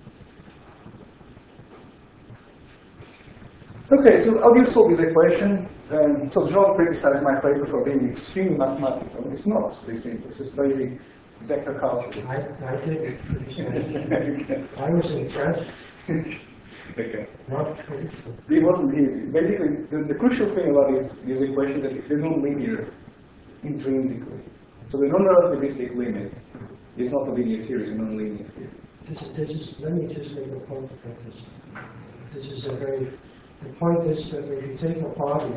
Okay, so how do you solve this equation? So John criticized my paper for being extremely mathematical. It's not very simple. It's just basic vector calculus. I did criticize. I was impressed. Okay. Not critical. It wasn't easy. Basically, the crucial thing about this equation is that if they're non-linear intrinsically, so the non-relativistic limit is not a linear theory, it's a non-linear theory. Let me just make a point about this. This is a very, the point is that when you take a body,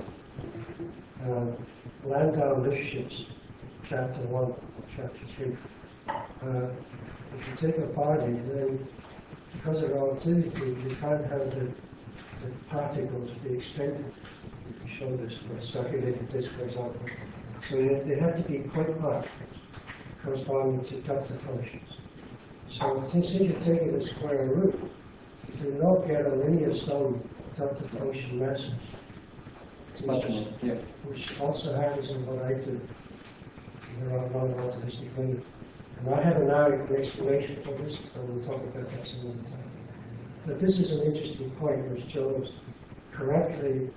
Landau-Lifshitz, chapter 1, chapter 3, if you take a body, then because of relativity, you can't have the particles be extended. If you show this for a circulating disk, for example. So they have to be quite large, corresponding to delta functions. So since you're taking the square root, you do not get a linear sum delta function masses. It's much more, yeah. Which also happens in what I do. There are non-relativistic limit. And I have an explanation for this, and we'll talk about that some other time. But this is an interesting point which Jones correctly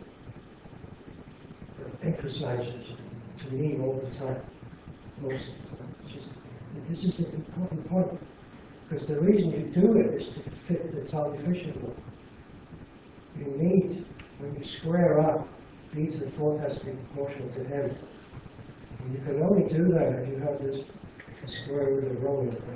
emphasizes to me all the time, most of the time. And this is an important point, because the reason you do it is to fit the Tal-efficient law. You need, when you square up, b to the 4th has to be proportional to m. And you can only do that if you have this square root of Rho in there.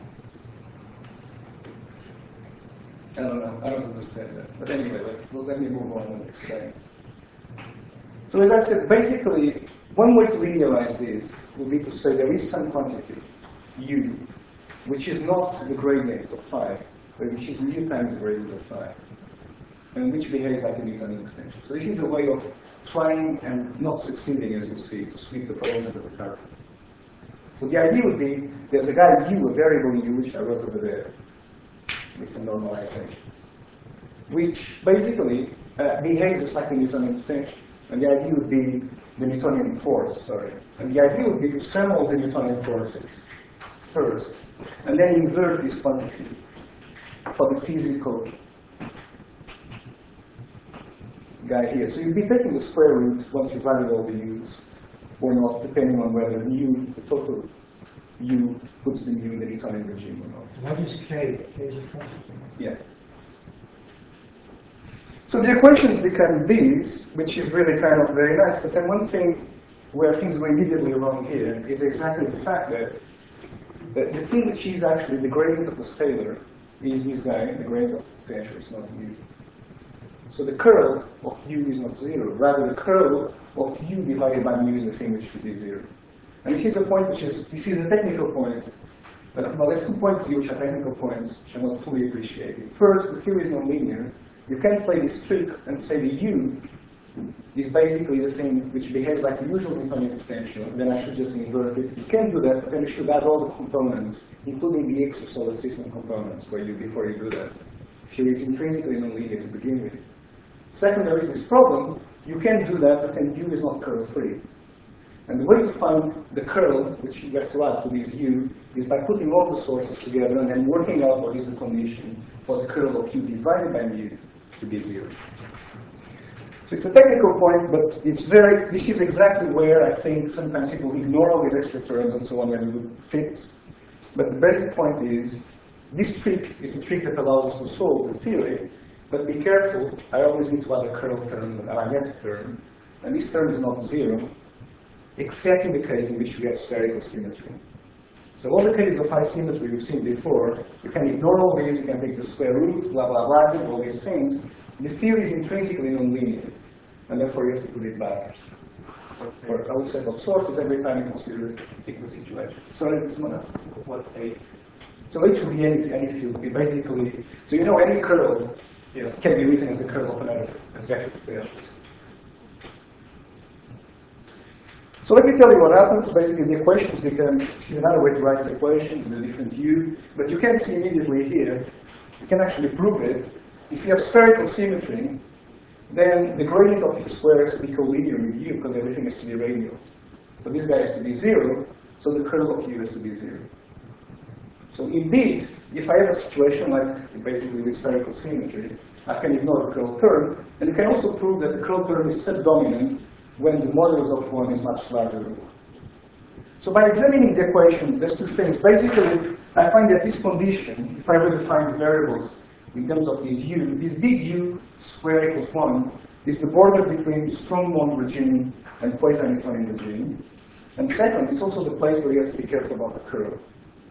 I don't know, I don't understand that. But anyway, let me move on and explain. So as I said, basically, one way to linearize this would be to say there is some quantity, u, which is not the gradient of phi, but which is mu times the gradient of phi, and which behaves like a Newtonian extension. So this is a way of trying and not succeeding, as you see, to sweep the problems under the carpet. So the idea would be, there's a guy u, a variable u, which I wrote over there, with some normalizations, which basically behaves just like a Newtonian extension. And the idea would be the Newtonian force, sorry. And the idea would be to sum all the Newtonian forces first, and then invert this quantity for the physical guy here. So you'd be taking the square root once you've added all the u's, or not, depending on whether mu, the total u, puts the mu in the Newtonian regime or not. What is k? K is a function. Yeah. So the equations become these, which is really kind of very nice, but then one thing where things go immediately wrong here is exactly the fact that the thing which is actually the gradient of the scalar is this guy, the gradient of the potential is not u. So the curl of u is not 0, rather the curl of u divided by mu is the thing which should be 0. And this is a point which is, this is a technical point, but well, there's 2 points here which are technical points which are not fully appreciated. First, the theory is nonlinear. You can play this trick and say the u is basically the thing which behaves like the usual Newtonian extension, and then I should just invert it. You can do that, but then you should add all the components, including the extra solar system components, before you do that. Theory is intrinsically nonlinear to begin with. Second, there is this problem. You can do that, but then u is not curl-free. And the way to find the curl, which you have to add to this u, is by putting all the sources together and then working out what is the condition for the curl of u divided by mu to be 0. So it's a technical point, but it's very, this is exactly where I think sometimes people ignore all these extra terms and so on when you fit. But the basic point is, this trick is the trick that allows us to solve the theory, but be careful, I always need to add a curl term, an arithmetic term, and this term is not 0, except in the case in which you get spherical symmetry. So all the cases of high symmetry we've seen before, you can ignore all these, you can take the square root, blah, blah, blah, do all these things. The theory is intrinsically nonlinear, and therefore you have to put it back for a whole set of sources every time you consider a particular situation. Sorry, this one. What's H? So H will be any field. Basically, so you know any curl can be written as the curl of another vector space. So let me tell you what happens. Basically, the equations become, this is another way to write the equation with a different u, but you can see immediately here, you can actually prove it. If you have spherical symmetry, then the gradient of u squared has to be collinear with u because everything has to be radial. So this guy has to be 0, so the curl of u has to be 0. So indeed, if I have a situation like basically with spherical symmetry, I can ignore the curl term, and you can also prove that the curl term is subdominant when the modulus of 1 is much larger than 1. So by examining the equations, there's 2 things. Basically, I find that this condition, if I redefine the variables in terms of this u, this big U square equals 1 is the border between strong Mond regime and quasi-Newtonian regime. And second, it's also the place where you have to be careful about the curl.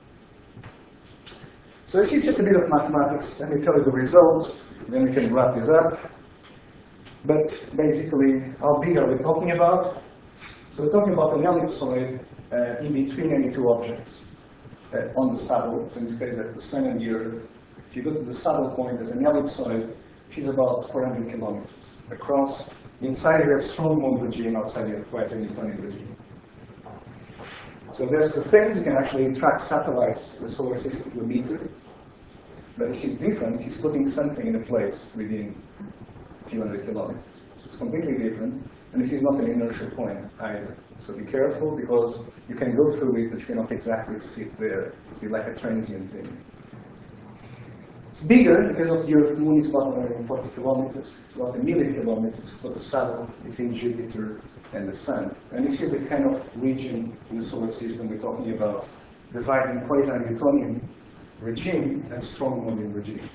So this is just a bit of mathematics. Let me tell you the results, then we can wrap this up. But basically, how big are we talking about? So we're talking about an ellipsoid in between any 2 objects on the saddle. So in this case, that's the Sun and the Earth. If you go to the saddle point, there's an ellipsoid, which is about 400 kilometers across. Inside, you have strong Mond regime, outside you have quasi-Newtonian regime. So there's 2 things. You can actually track satellites to the solar system to a meter. But this is different. He's putting something in a place within a few hundred kilometers. So it's completely different. And And this is not an inertial point either. So be careful, because you can go through it, but you cannot exactly sit there. It'll be like a transient thing. It's bigger because of the Earth Moon is about 140 kilometers. It's about 1 million kilometers for the saddle between Jupiter and the Sun. And this is the kind of region in the solar system we're talking about, dividing quasi-Newtonian regime and strong module regime.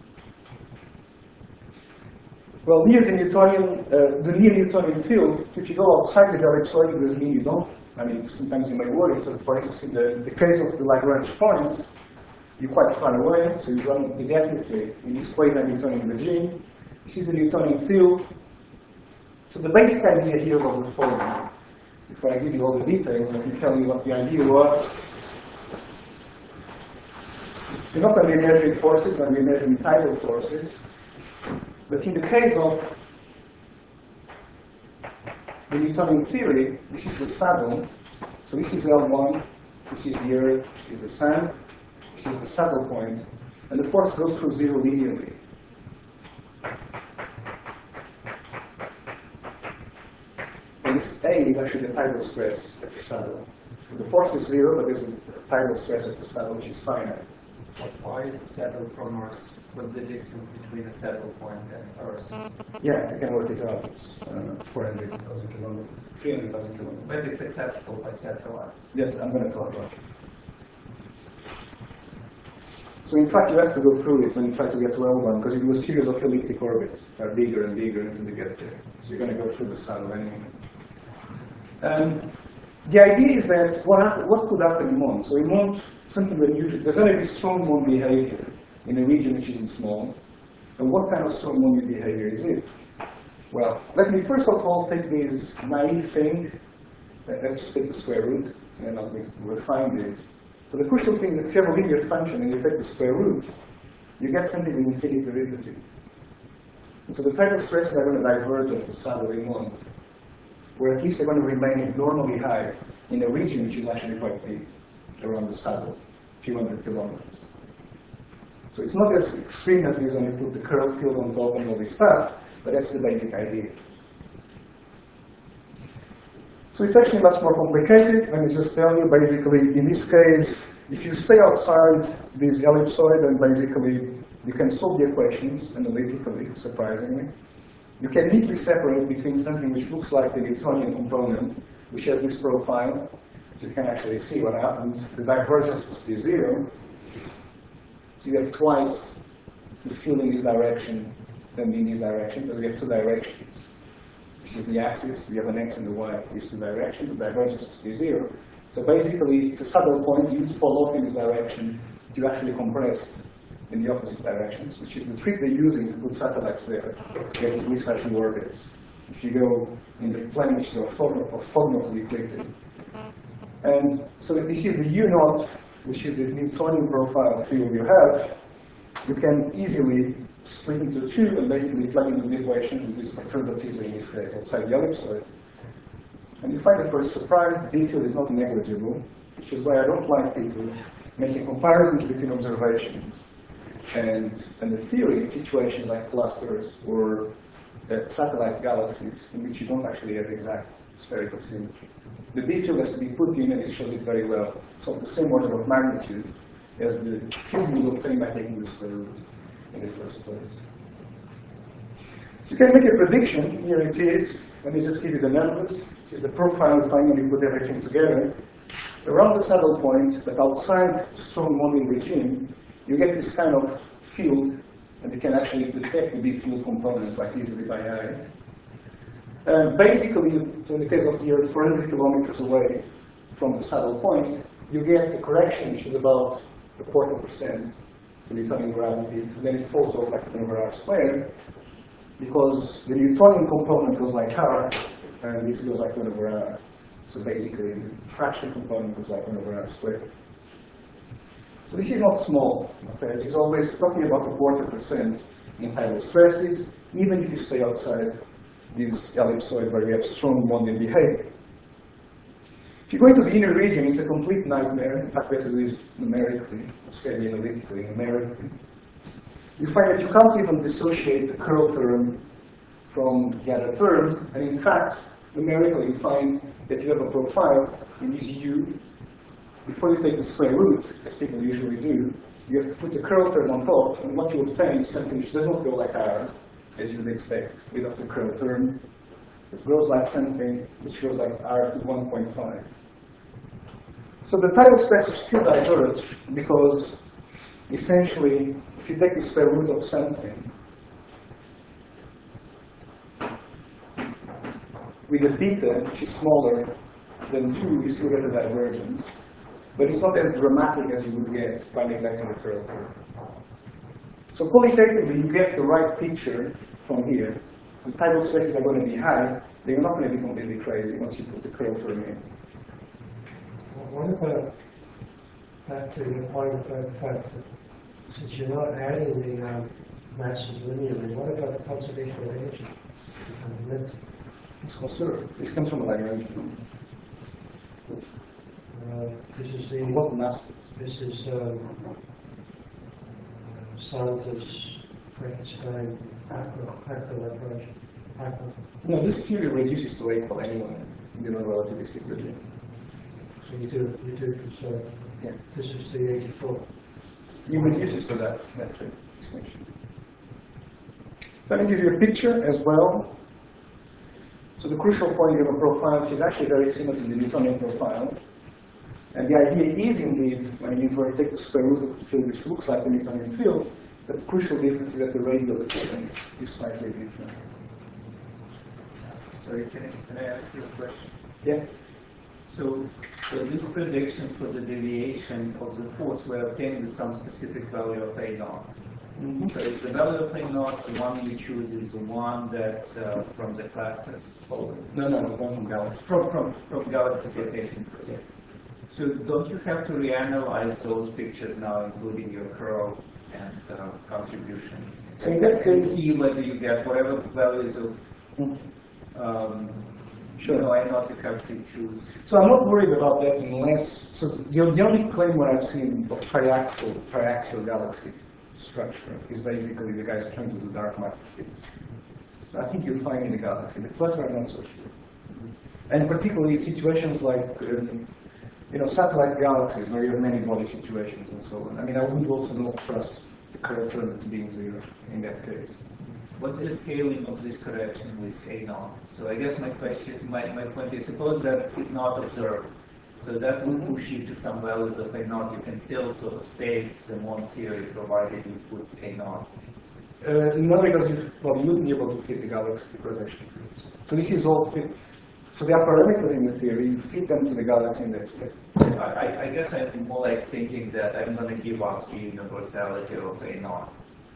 Well, near the near-Newtonian field, if you go outside this ellipsoid, it doesn't mean you don't. I mean, sometimes you may worry. So, for instance, in the case of the Lagrange points, you're quite far away, so you run indefinitely in this quasi-Newtonian regime. This is the Newtonian field. So the basic idea here was the following. Before I give you all the details, let me tell you what the idea was. You're not going to be measuring forces, but we're measuring tidal forces. But in the case of the Newtonian theory, this is the saddle. So this is L1, this is the Earth, this is the Sun, this is the saddle point, and the force goes through zero linearly. And this A is actually the tidal stress at the saddle. So the force is zero, but there's a tidal stress at the saddle, which is finite. Why is the saddle from Earth? What's the distance between the saddle point and Earth? Yeah, you can work it out. It's 400,000 kilometers, 300,000 kilometers. But it's accessible by satellites. Yes, I'm going to talk about it. So in fact, you have to go through it when you try to get to L1, because you do a series of elliptic orbits that are bigger and bigger until you get there. So you're going to go through the saddle anyway. The idea is that what could happen in MOND? So in MOND, something unusual. There's going to be strong MOND behavior in a region which isn't small. And what kind of strong MOND behavior is it? Well, let me first of all take this naive thing. Let's just take the square root, and I'll refine this. So the crucial thing is that if you have a linear function and you take the square root, you get something with infinite derivative. And so the tidal stresses are going to diverge at the saddle in MOND, where at least they're going to remain abnormally high in a region which is actually quite big, around the saddle, a few hundred kilometers. So it's not as extreme as it is when you put the curl field on top and all this stuff, but that's the basic idea. So it's actually much more complicated. Let me just tell you, basically, in this case, if you stay outside this ellipsoid, then basically you can solve the equations analytically, surprisingly. You can neatly separate between something which looks like the Newtonian component, which has this profile, so you can actually see what happens. The divergence must be zero. So you have twice the field in this direction than in this direction, but we have two directions. This is the axis, we have an x and a y, these two directions, the divergence must be zero. So basically, it's a saddle point, you fall off in this direction, you actually compress in the opposite directions, which is the trick they're using to put satellites there, to get these missile orbits. If you go in the plane which is orthogonally equated. And so this is the U0, which is the Newtonian profile field you have. You can easily split into two and basically plug into the equation, which is alternatively in this case outside the ellipsoid. And you find that for a surprise, the D field is not negligible, which is why I don't like people making comparisons between observations and the theory in situations like clusters or satellite galaxies in which you don't actually have exact spherical symmetry. The B field has to be put in, and it shows it very well. It's of the same order of magnitude as the field you will obtain by taking the square root in the first place. So you can make a prediction. Here it is. Let me just give you the numbers. This is the profile we find when you put everything together. Around the saddle point, but outside strong modeling regime, you get this kind of field, and you can actually detect the B field component quite easily by eye. Basically, so in the case of the Earth, 400 kilometers away from the saddle point, you get a correction which is about 0.25% to Newtonian gravity, and then it falls off like 1 over r squared, because the Newtonian component goes like r, and this goes like 1 over r. So basically, the fraction component goes like 1 over r squared. So this is not small. Okay? This is always talking about 0.25% in tidal stresses, even if you stay outside this ellipsoid where we have strong bonding behavior. If you go into the inner region, it's a complete nightmare. In fact, we have to do this numerically, semi-analytically, numerically. You find that you can't even dissociate the curl term from the other term, and in fact, numerically, you find that you have a profile in this U. Before you take the square root, as people usually do, you have to put the curl term on top, and what you obtain is something which does not go like R, as you would expect, without the curl term. It grows like something which goes like R to 1.5. So the tidal stresses still diverge because, essentially, if you take the square root of something, with a beta, which is smaller than 2, you still get a divergence. But it's not as dramatic as you would get by neglecting the curl term. So qualitatively, you get the right picture from here. The tidal stresses are going to be high. They're not going to be completely crazy once you put the curl term in. What about, back to your point about the fact that since you're not adding the masses linearly, what about the conservation of energy? It's conserved. This comes from a Lagrange. This is the What mass? This is Santa's Frankenstein Lagrange. No, this theory reduces to equal anyway in the non-relativistic regime. So you do conserve. Yeah. This is the 84. You reduce it to that metric distinction. Let me give you a picture as well. So the crucial point, you have a profile which is actually very similar to the Newtonian profile. And the idea is indeed, when you take the square root of the field which looks like the Newtonian field, but the crucial difference is that the radial distance is slightly different. Sorry, can I ask you a question? Yeah. So these predictions for the deviation of the force were obtained with some specific value of A naught. Mm-hmm. So is the value of A naught the one you choose is the one that's from the clusters? No, the one from galaxy. From galaxy rotation. Yeah. So don't you have to reanalyze those pictures now, including your curl and contribution? So in that case, see whether you get whatever values of sure. I not have to choose. So I'm not worried about that unless, so the only claim where I've seen of triaxial galaxy structure is basically the guys trying to do dark matter fields. So I think you'll find in the galaxy. The cluster I'm not so sure. And particularly situations like, satellite galaxies where you have many body situations and so on. I mean, I would also not trust the curl term to being 0 in that case. What's the scaling of this correction with A naught? So I guess my point is, suppose that is not observed. So that will push you to some values of A naught. You can still sort of save the Mond theory provided you put A naught. No, because you wouldn't be able to fit the galaxy projection. So this is all fit. So there are parameters in the theory, you feed them to the galaxy and that's it. I guess I'm more like thinking that I'm going to give up the universality of A naught.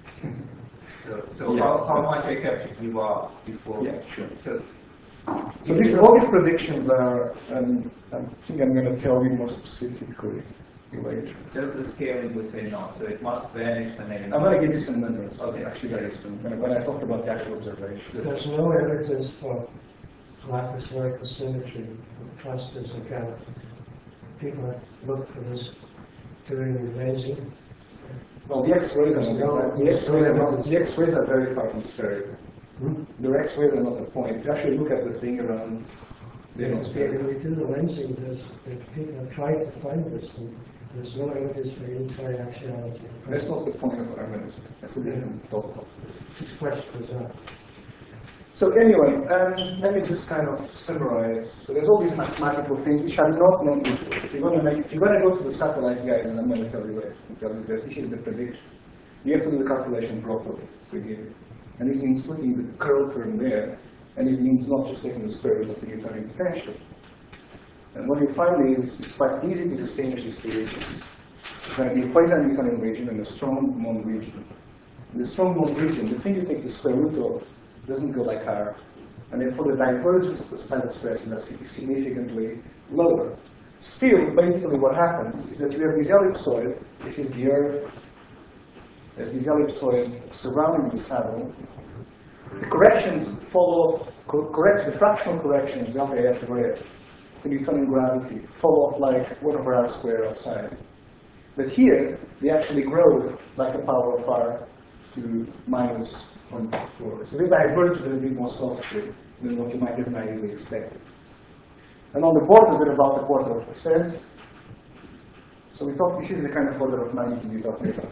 So yeah, how much I have to give up before? Yeah, sure. So all these predictions are, I think I'm going to tell you more specifically later. Just the scaling with A naught, so it must vanish when A naught. I'm going to give you some numbers. Okay. Actually, very soon, when I talk about the actual observation. There's no evidence for flat spherical symmetry of clusters of galaxies. People have looked for this during the lensing. Well, the X-rays are not the X-rays are very far from spherical. The X-rays are not the point. If you actually look at the thing around, they're not spherical. When we do the lensing, people have tried to find this, and there's no evidence for any triaxiality. That's not the point of what I'm going to say. That's a different topic. This question is not. So anyway, let me just kind of summarize. So there's all these mathematical things which are not known before. If you're going to go to the satellite guys, and I'm going to tell you this, this is the prediction. You have to do the calculation properly to begin with. And this means putting the curl term there, and this means not just taking the square root of the Newtonian potential. And what you find is it's quite easy to distinguish these two regions. There's going to be a quasi-Newtonian region and a strong Mond region. In the strong Mond region, the thing you take the square root of doesn't go like R, and therefore the divergence of the tidal stresses is significantly lower. Still, basically what happens is that you have this ellipsoid, this is the Earth, there's this ellipsoid surrounding the saddle. The corrections follow, the fractional corrections, delta F over F, to Newtonian gravity, fall off like 1 over R squared outside. But here, they actually grow like a power of R to minus 1.4. So they diverge a little bit more softly than what you might have naively expected. And on the border, we're about 0.25%. So this is the kind of order of magnitude we're talking about.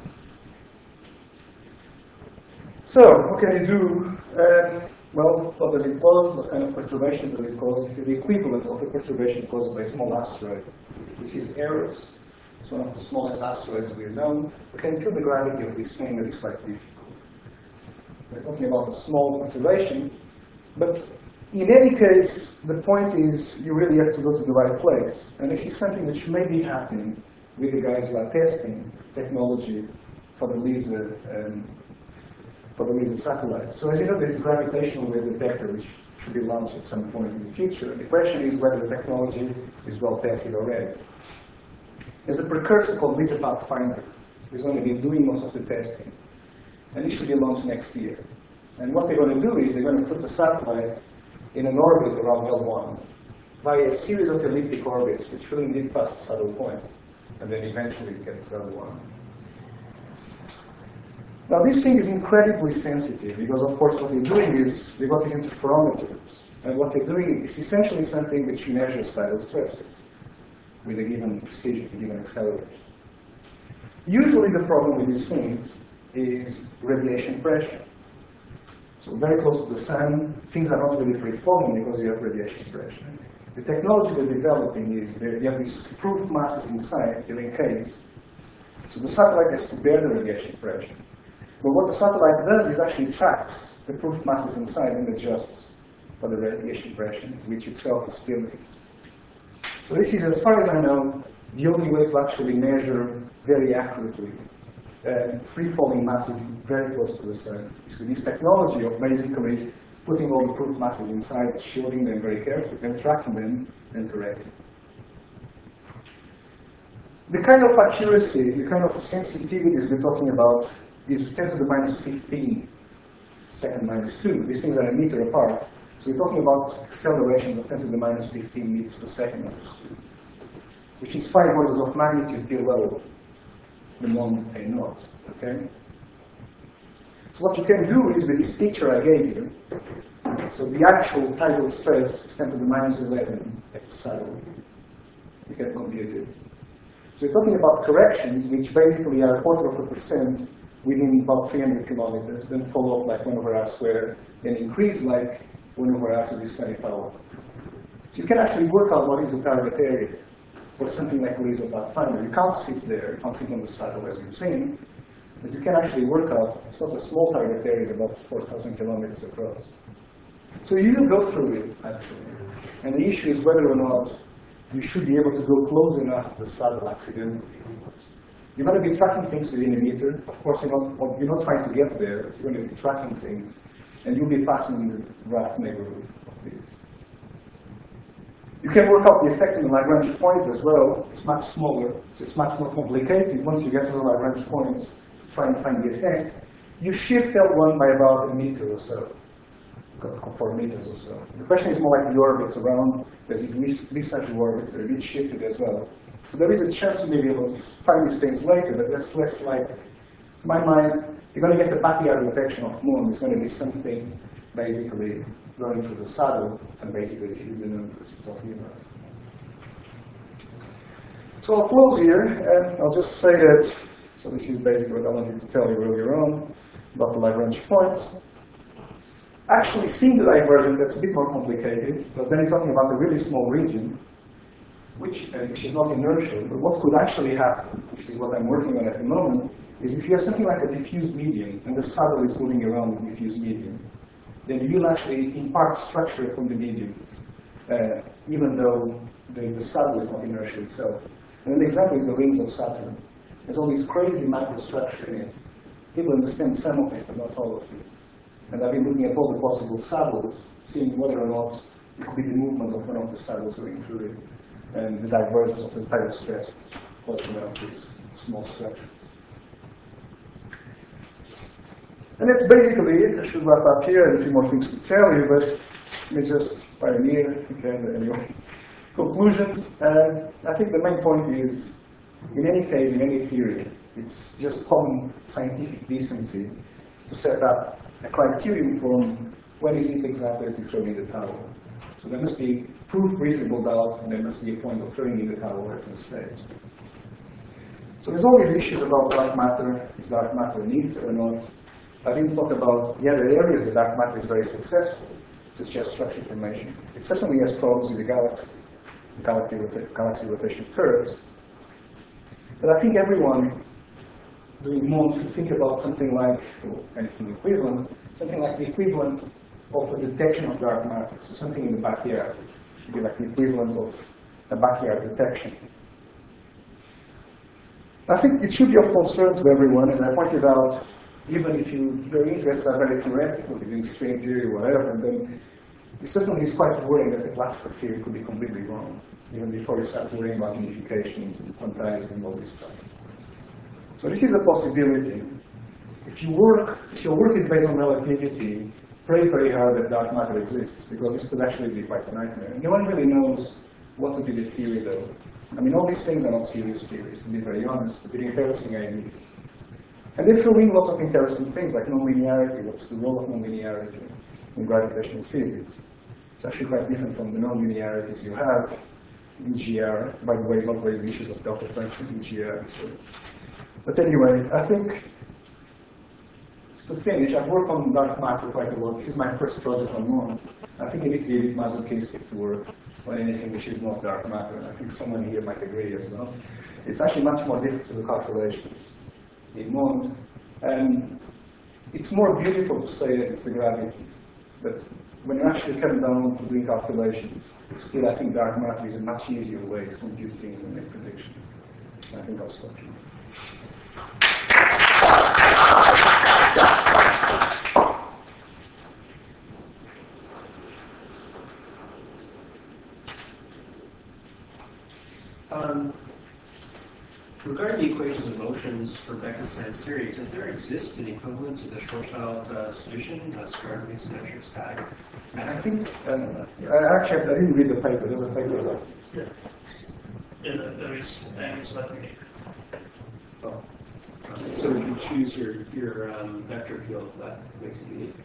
So, what can you do? Well, what does it cause? What kind of perturbations does it cause? This is the equivalent of a perturbation caused by a small asteroid. This is Eros. It's one of the smallest asteroids we've known. We can feel the gravity of this thing, that is quite difficult. We're talking about a small perturbation, but in any case, the point is you really have to go to the right place. And this is something which may be happening with the guys who are testing technology for the LISA satellite. So as you know, there is gravitational wave detector which should be launched at some point in the future. The question is whether the technology is well tested already. There's a precursor called LISA Pathfinder, who's only been doing most of the testing. And it should be launched next year. And what they're going to do is they're going to put the satellite in an orbit around L1 via a series of elliptic orbits, which will indeed pass the saddle point, and then eventually get to L1. Now, this thing is incredibly sensitive because, of course, what they're doing is they've got these interferometers. And what they're doing is essentially something which measures tidal stresses with a given precision, a given acceleration. Usually, the problem with these things is radiation pressure. So very close to the sun, things are not really free-falling because you have radiation pressure. The technology they're developing is you have these proof masses inside, they're encased. So the satellite has to bear the radiation pressure. But what the satellite does is actually tracks the proof masses inside and adjusts for the radiation pressure, which itself is filming. So this is, as far as I know, the only way to actually measure very accurately free-falling masses very close to the sun. So this technology of basically putting all the proof masses inside, shielding them very carefully, and tracking them and correcting. The kind of accuracy, the kind of sensitivities we're talking about is 10 to the minus 15, second minus 2. These things are a meter apart. So we're talking about accelerations of 10 to the minus 15 meters per second minus 2, which is 5 orders of magnitude below the moment A naught. Okay? So what you can do is with this picture I gave you, so the actual tidal stress is 10 to the minus 11 at the saddle. You can compute it. So we're talking about corrections which basically are 0.25% within about 300 kilometers, then follow up like 1 over r squared, then increase like 1 over r to the square power. So you can actually work out what is the target area for something like LISA Pathfinder. You can't sit there, you can't sit on the saddle as you've seen, but you can actually work out, it's not a small target area, it's about 4,000 kilometers across. So you will go through it, actually. And the issue is whether or not you should be able to go close enough to the saddle accidentally. You're going to be tracking things within a meter. Of course, you're not trying to get there. You're going to be tracking things, and you'll be passing the rough neighborhood of these. You can work out the effect on the Lagrange points as well. It's much smaller, so it's much more complicated. Once you get to the Lagrange points, try and find the effect. You shift L1 by about a meter or so, 4 meters or so. The question is more like the orbits around. There's these such orbits that are a bit shifted as well. So there is a chance you may be able to find these things later, but that's less likely. In my mind, you're going to get the backyard detection of moon. It's going to be something basically going through the saddle, and basically this is the numbers you're talking about. So I'll close here, and I'll just say that, so this is basically what I wanted to tell you earlier on about the Lagrange points. Actually, seeing the divergence, that's a bit more complicated, because then you're talking about a really small region, which is not inertial, but what could actually happen, which is what I'm working on at the moment, is if you have something like a diffuse medium, and the saddle is moving around the diffuse medium, then you'll actually impart structure from the medium, even though the saddle is not inertial itself. And an example is the rings of Saturn. There's all this crazy microstructure in it. People understand some of it, but not all of it. And I've been looking at all the possible saddles, seeing whether or not it could be the movement of one of the saddles going through it, and the divergence of the tidal stresses causing one of these small structures. And that's basically it. I should wrap up here. I have a few more things to tell you, but let me just pioneer. Okay, anyway. Conclusions. I think the main point is, in any case, in any theory, it's just common scientific decency to set up a criterion from when is it exactly that you throw in the towel? So there must be proof, reasonable doubt, and there must be a point of throwing in the towel at some stage. So there's all these issues about dark matter. Is dark matter an ether or not? I didn't talk about the other areas where dark matter is very successful, such as structure formation. It certainly has problems with the galaxy rotation curves. But I think everyone doing MOND should think about something like, or anything equivalent, something like the equivalent of a detection of dark matter. So something in the backyard should be like the equivalent of a backyard detection. I think it should be of concern to everyone, as I pointed out, even if your interests are very theoretical, you're doing string theory or whatever, then it certainly is quite worrying that the classical theory could be completely wrong, even before you start worrying about unifications and quantizing and all this stuff. So this is a possibility. If your work is based on relativity, pray very hard that dark matter exists, because this could actually be quite a nightmare. And no one really knows what would be the theory, though. I mean, all these things are not serious theories, to be very honest, but they're interesting ideas. And they throw in lots of interesting things, like nonlinearity. What's the role of nonlinearity in gravitational physics? It's actually quite different from the nonlinearities you have in GR. By the way, not raise the issues of delta functions in GR. So. But anyway, I think, to finish, I've worked on dark matter quite a lot. This is my first project on MOND. I think you need to be a bit masochistic to work on anything which is not dark matter. I think someone here might agree as well. It's actually much more difficult to do calculations in MOND. And it's more beautiful to say that it's the gravity. But when you actually come down to doing calculations, still I think dark matter is a much easier way to compute things and make predictions. I think I'll stop here. Regarding the equations of motions for Bekenstein's theory, does there exist an equivalent to the Schwarzschild solution, square root symmetric static? I think, actually, I didn't read the paper. There's a paper there. Yeah. Yeah, there is, and it's not unique. Oh. So if you choose your vector field, that makes it unique?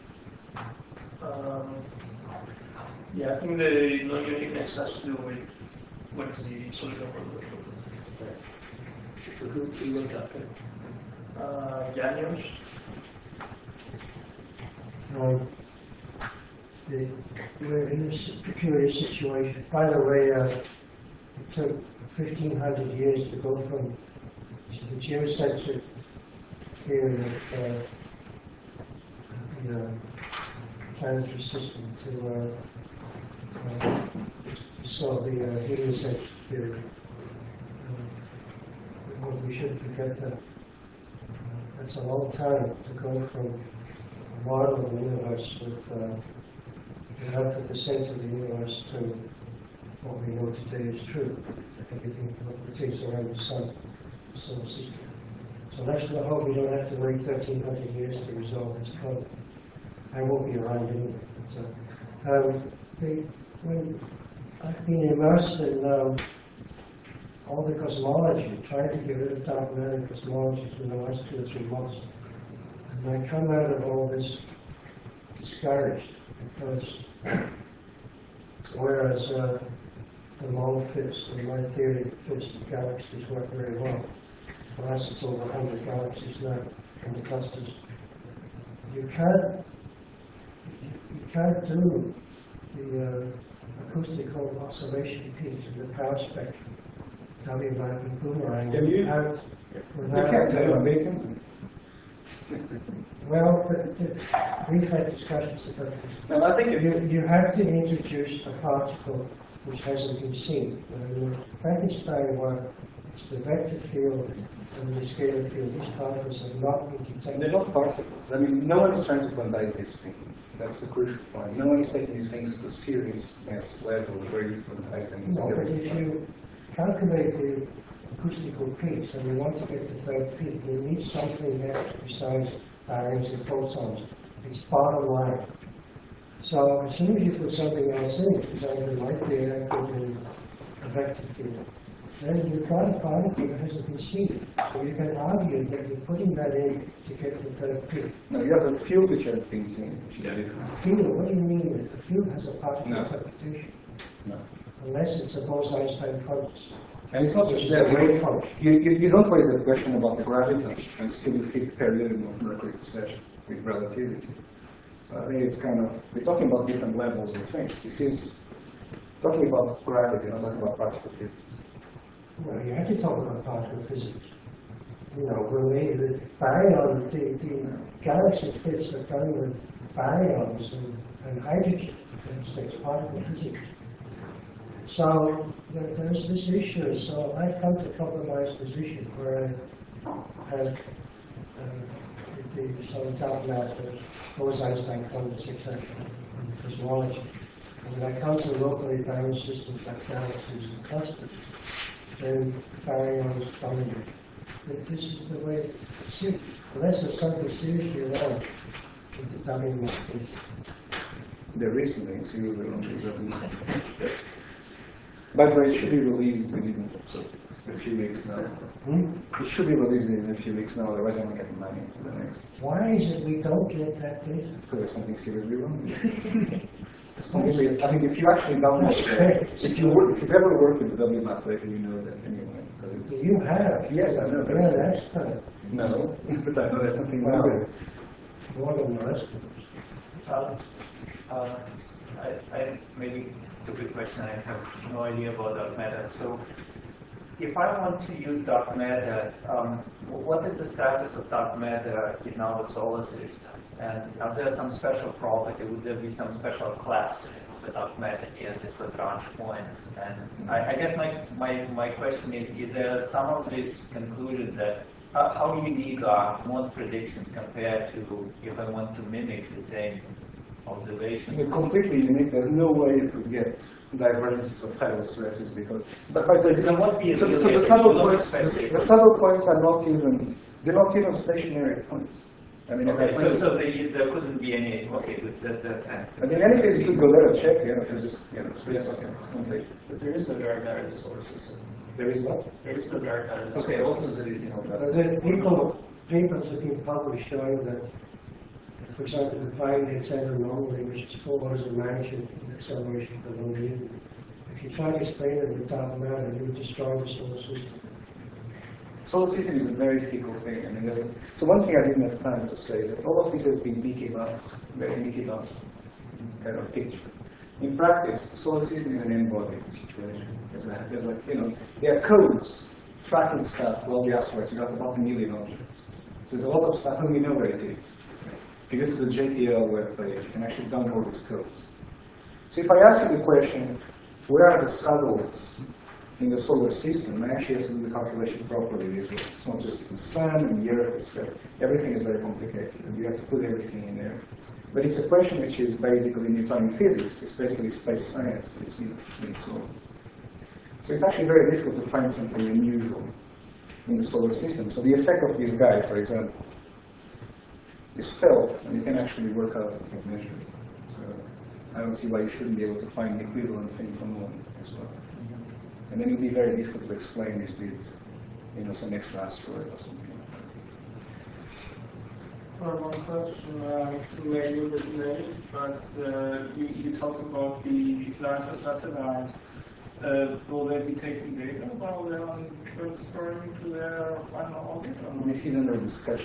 Yeah, I think the non-uniqueness has to do with what is the solution for the field. So who looked up it? Janius. We're in this peculiar situation. By the way, it took 1,500 years to go from the geocentric theory of the planetary system to solve the heliocentric theory. We shouldn't forget that. That's a long time to go from a model of the universe with the Earth at the center of the universe to what we know today is true. Everything rotates around the sun, the solar system. So let's hope we don't have to wait 1,300 years to resolve this problem. I won't be around anyway. So, when I've been immersed in all the cosmology, trying to get rid of dark matter cosmology for the last 2 or 3 months. And I come out of all this discouraged, because whereas the MOND fits, and my theory fits, the galaxies work very well. For us, it's over 100 galaxies now, in the clusters. You can't do the acoustical oscillation piece in the power spectrum. W vacuum boomerang. You can't do a beacon. Well, we've had discussions about this. No, I think it's... You have to introduce a particle which hasn't been seen. In Frankenstein work, it's the vector field and the scalar field. These particles have not been detected. They're not particles. I mean, no one is trying to quantize these things. That's the crucial point. No one is taking these things to a seriousness level where you quantize them. No, but if you calculate the acoustical peaks and you want to get the third peak, you need something else besides baryons and photons. It's bottom line. So as soon as you put something else in, it's either my theory or a vector field. then you've got a particle that hasn't been seen. So you can argue that you're putting that in to get the third field. No, you have a field which has been seen, which is different. Field, what do you mean that the field has a particle No. interpretation? No. Unless it's a Bose-Einstein function. And it's not just that. You don't raise the question about the gravity and still you fit parallelism of Mercury precession with relativity. So I think it's kind of, we're talking about different levels of things. This is talking about gravity, not talking about particle physics. Well, you have to talk about particle physics. You know, when the baryon, the galaxy fits are done with baryons and hydrogen. It's particle physics. So there's this issue. So I've come to a compromised position where I have some doubt matters, Bose-Einstein constants, etc., in cosmology. And when I come to locally bound systems like galaxies and clusters, then baryons dominate. But this is the way it's seen. Unless there's something seriously wrong with the dummy method. There is something seriously wrong with that. By the way, it should be released within a few weeks now. It should be released within a few weeks now, otherwise I'm not getting money for the next. Why is it we don't get that data? Because there's something seriously wrong. I mean, if you actually don't, if you've ever worked with the WMAP data, you know that anyway. You have? Yes, I know. You're an expert. No, but I know there's something wrong with it. More than the rest of us. I maybe stupid question. I have no idea about dark matter. So, if I want to use dark matter, what is the status of dark matter in our solar system? And are there some special property? Would there be some special class of the dark matter near these Lagrange points? And I guess my question is there some of these conclusions that how unique are mode predictions compared to if I want to mimic the same observations? They're completely unique. There's no way you could get divergences of tidal stresses because. But the subtle points are not even. They're not even stationary points. I mean, okay, so there couldn't be any. Okay, good. That's sense. I mean, in any case, you could go there and check. You know, just yes, okay. But there is no dark matter in the solar system. There is what? There is no dark matter in the solar Okay, system. also there is Papers have been published showing that, for example, the Fine-Gates anomaly, which is 4 orders of magnitude in acceleration per 1 meter. If you try to explain it with dark matter, you would destroy the solar system. Solar system is a very fickle thing. I mean, so one thing I didn't have time to say is that all of this has been Mickey Mouse, very Mickey Mouse kind of picture. In practice, the solar system is an embodied situation. There's like, you know, there are codes tracking stuff, all the asteroids. You got about 1 million objects. So there's a lot of stuff, and we know where it is. If you go to the JPL webpage, you can actually download these codes. So if I ask you the question, where are the saddles in the solar system, I actually have to do the calculation properly. It's not just the sun and the earth, everything is very complicated, and you have to put everything in there. But it's a question which is basically Newtonian physics. It's basically space science. It's been solved. So it's actually very difficult to find something unusual in the solar system. So the effect of this guy, for example, is felt, and you can actually work out and measure it. So I don't see why you shouldn't be able to find the equivalent thing from one as well. And then it will be very difficult to explain this with, you know, some extra asteroid or something. One question, maybe a bit late, but you talk about the larger satellite. Will they be taking data while they're transferring to their final orbit? This is under discussion.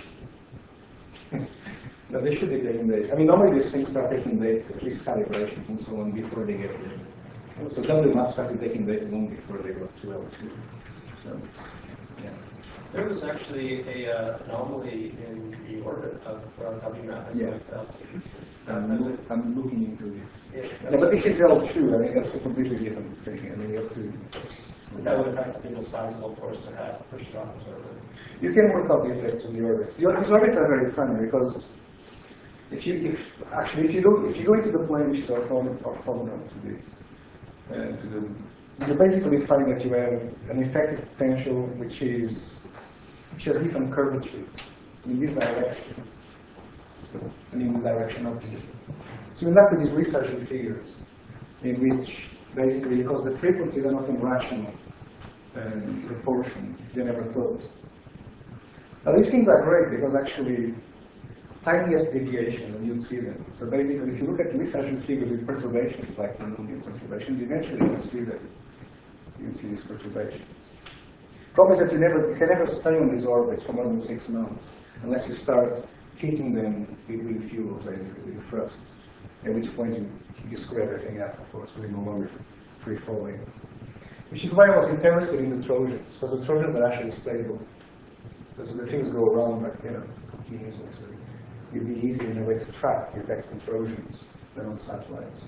No, they should be taking data. I mean, normally these things start taking data, at least calibrations and so on, before they get there. So WMAP started taking data long before they got to L2. So, yeah. There was actually a anomaly in the orbit of WMAP as well as L2. I'm looking into this. Yeah. No, but this is L2. I mean, that's a completely different thing. I mean, you have to. That would have to be a sizable force to have pushed it off its orbit. You can work out the effects of the orbits. These orbits are very funny because if you go into the plane which is orthogonal to this, you basically find that you have an effective potential which has different curvature in this direction, and in the direction opposite. So we end up with these Lissajous figures, in which basically, because the frequencies are not irrational, proportion they never thought. Now these things are great because actually tiniest deviation and you'll see them. So basically if you look at Lissajous figures with perturbations like nonlinear perturbations, eventually you'll see them. You'll see these perturbations. Problem is that you can never stay on these orbits for more than 6 months unless you start heating them with fuel, basically, with thrusts. At which point you screw everything up, of course, we're no longer free falling. Which is why I was interested in the Trojans, because the Trojans are actually stable. Because the things go around like, continuously. So it'd be easier in a way to track the effect on Trojans than on satellites.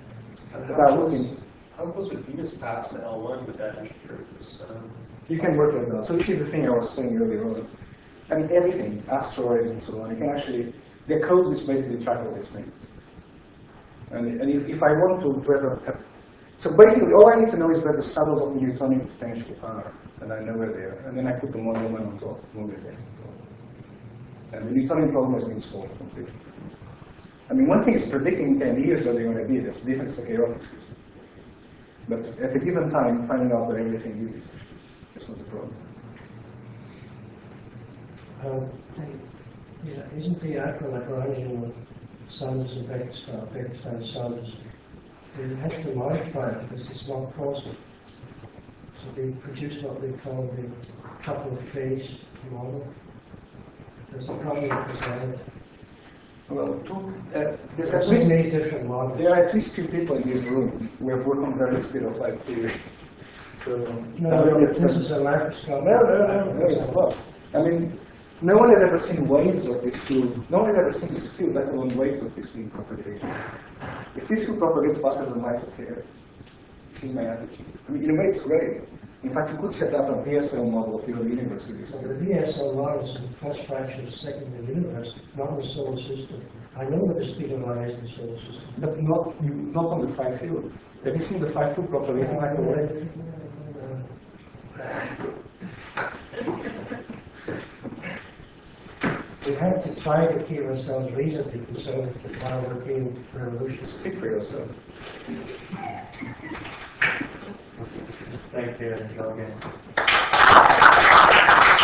How close would Venus pass to L1 with that curve? You can work with that. So this is the thing I was saying earlier on. I mean, everything, asteroids and so on, you can actually, there are codes which basically track all these things. And if I want to, so basically all I need to know is where the saddles of the Newtonian potential are, and I know where they are. And then I put the model on top, move it there. And the Newtonian problem has been solved completely. I mean, one thing is predicting in 10 years where they're going to be. That's different as a chaotic system. But at a given time, finding out where everything is, that's not the problem. Isn't the Lagrangian sums and Beckstein sums, they have to modify it because it's not causal. So they produce what they call the coupled phase model. There's a problem with design. Well, there's at least many different models. There are at least 2 people in this room who have worked on various speed of light theory. So this is a microscope. No, it's not. I mean, no one has ever seen waves of this field. No one has ever seen this field, let alone waves of this field propagation. If this field propagates faster than light, okay, this is my attitude. I mean, in a way, it's great. In fact, you could set up a VSL model of your universe with this. So the VSL model is the first fraction of a second in the universe, not in the solar system. I know that the speed of light is in the solar system. But not on the phi field. Have you seen the phi field propagating like the wave? We have to try to keep ourselves reasonably conservative while we're being revolutionary. Speak for yourself. Thank you, Joe, again.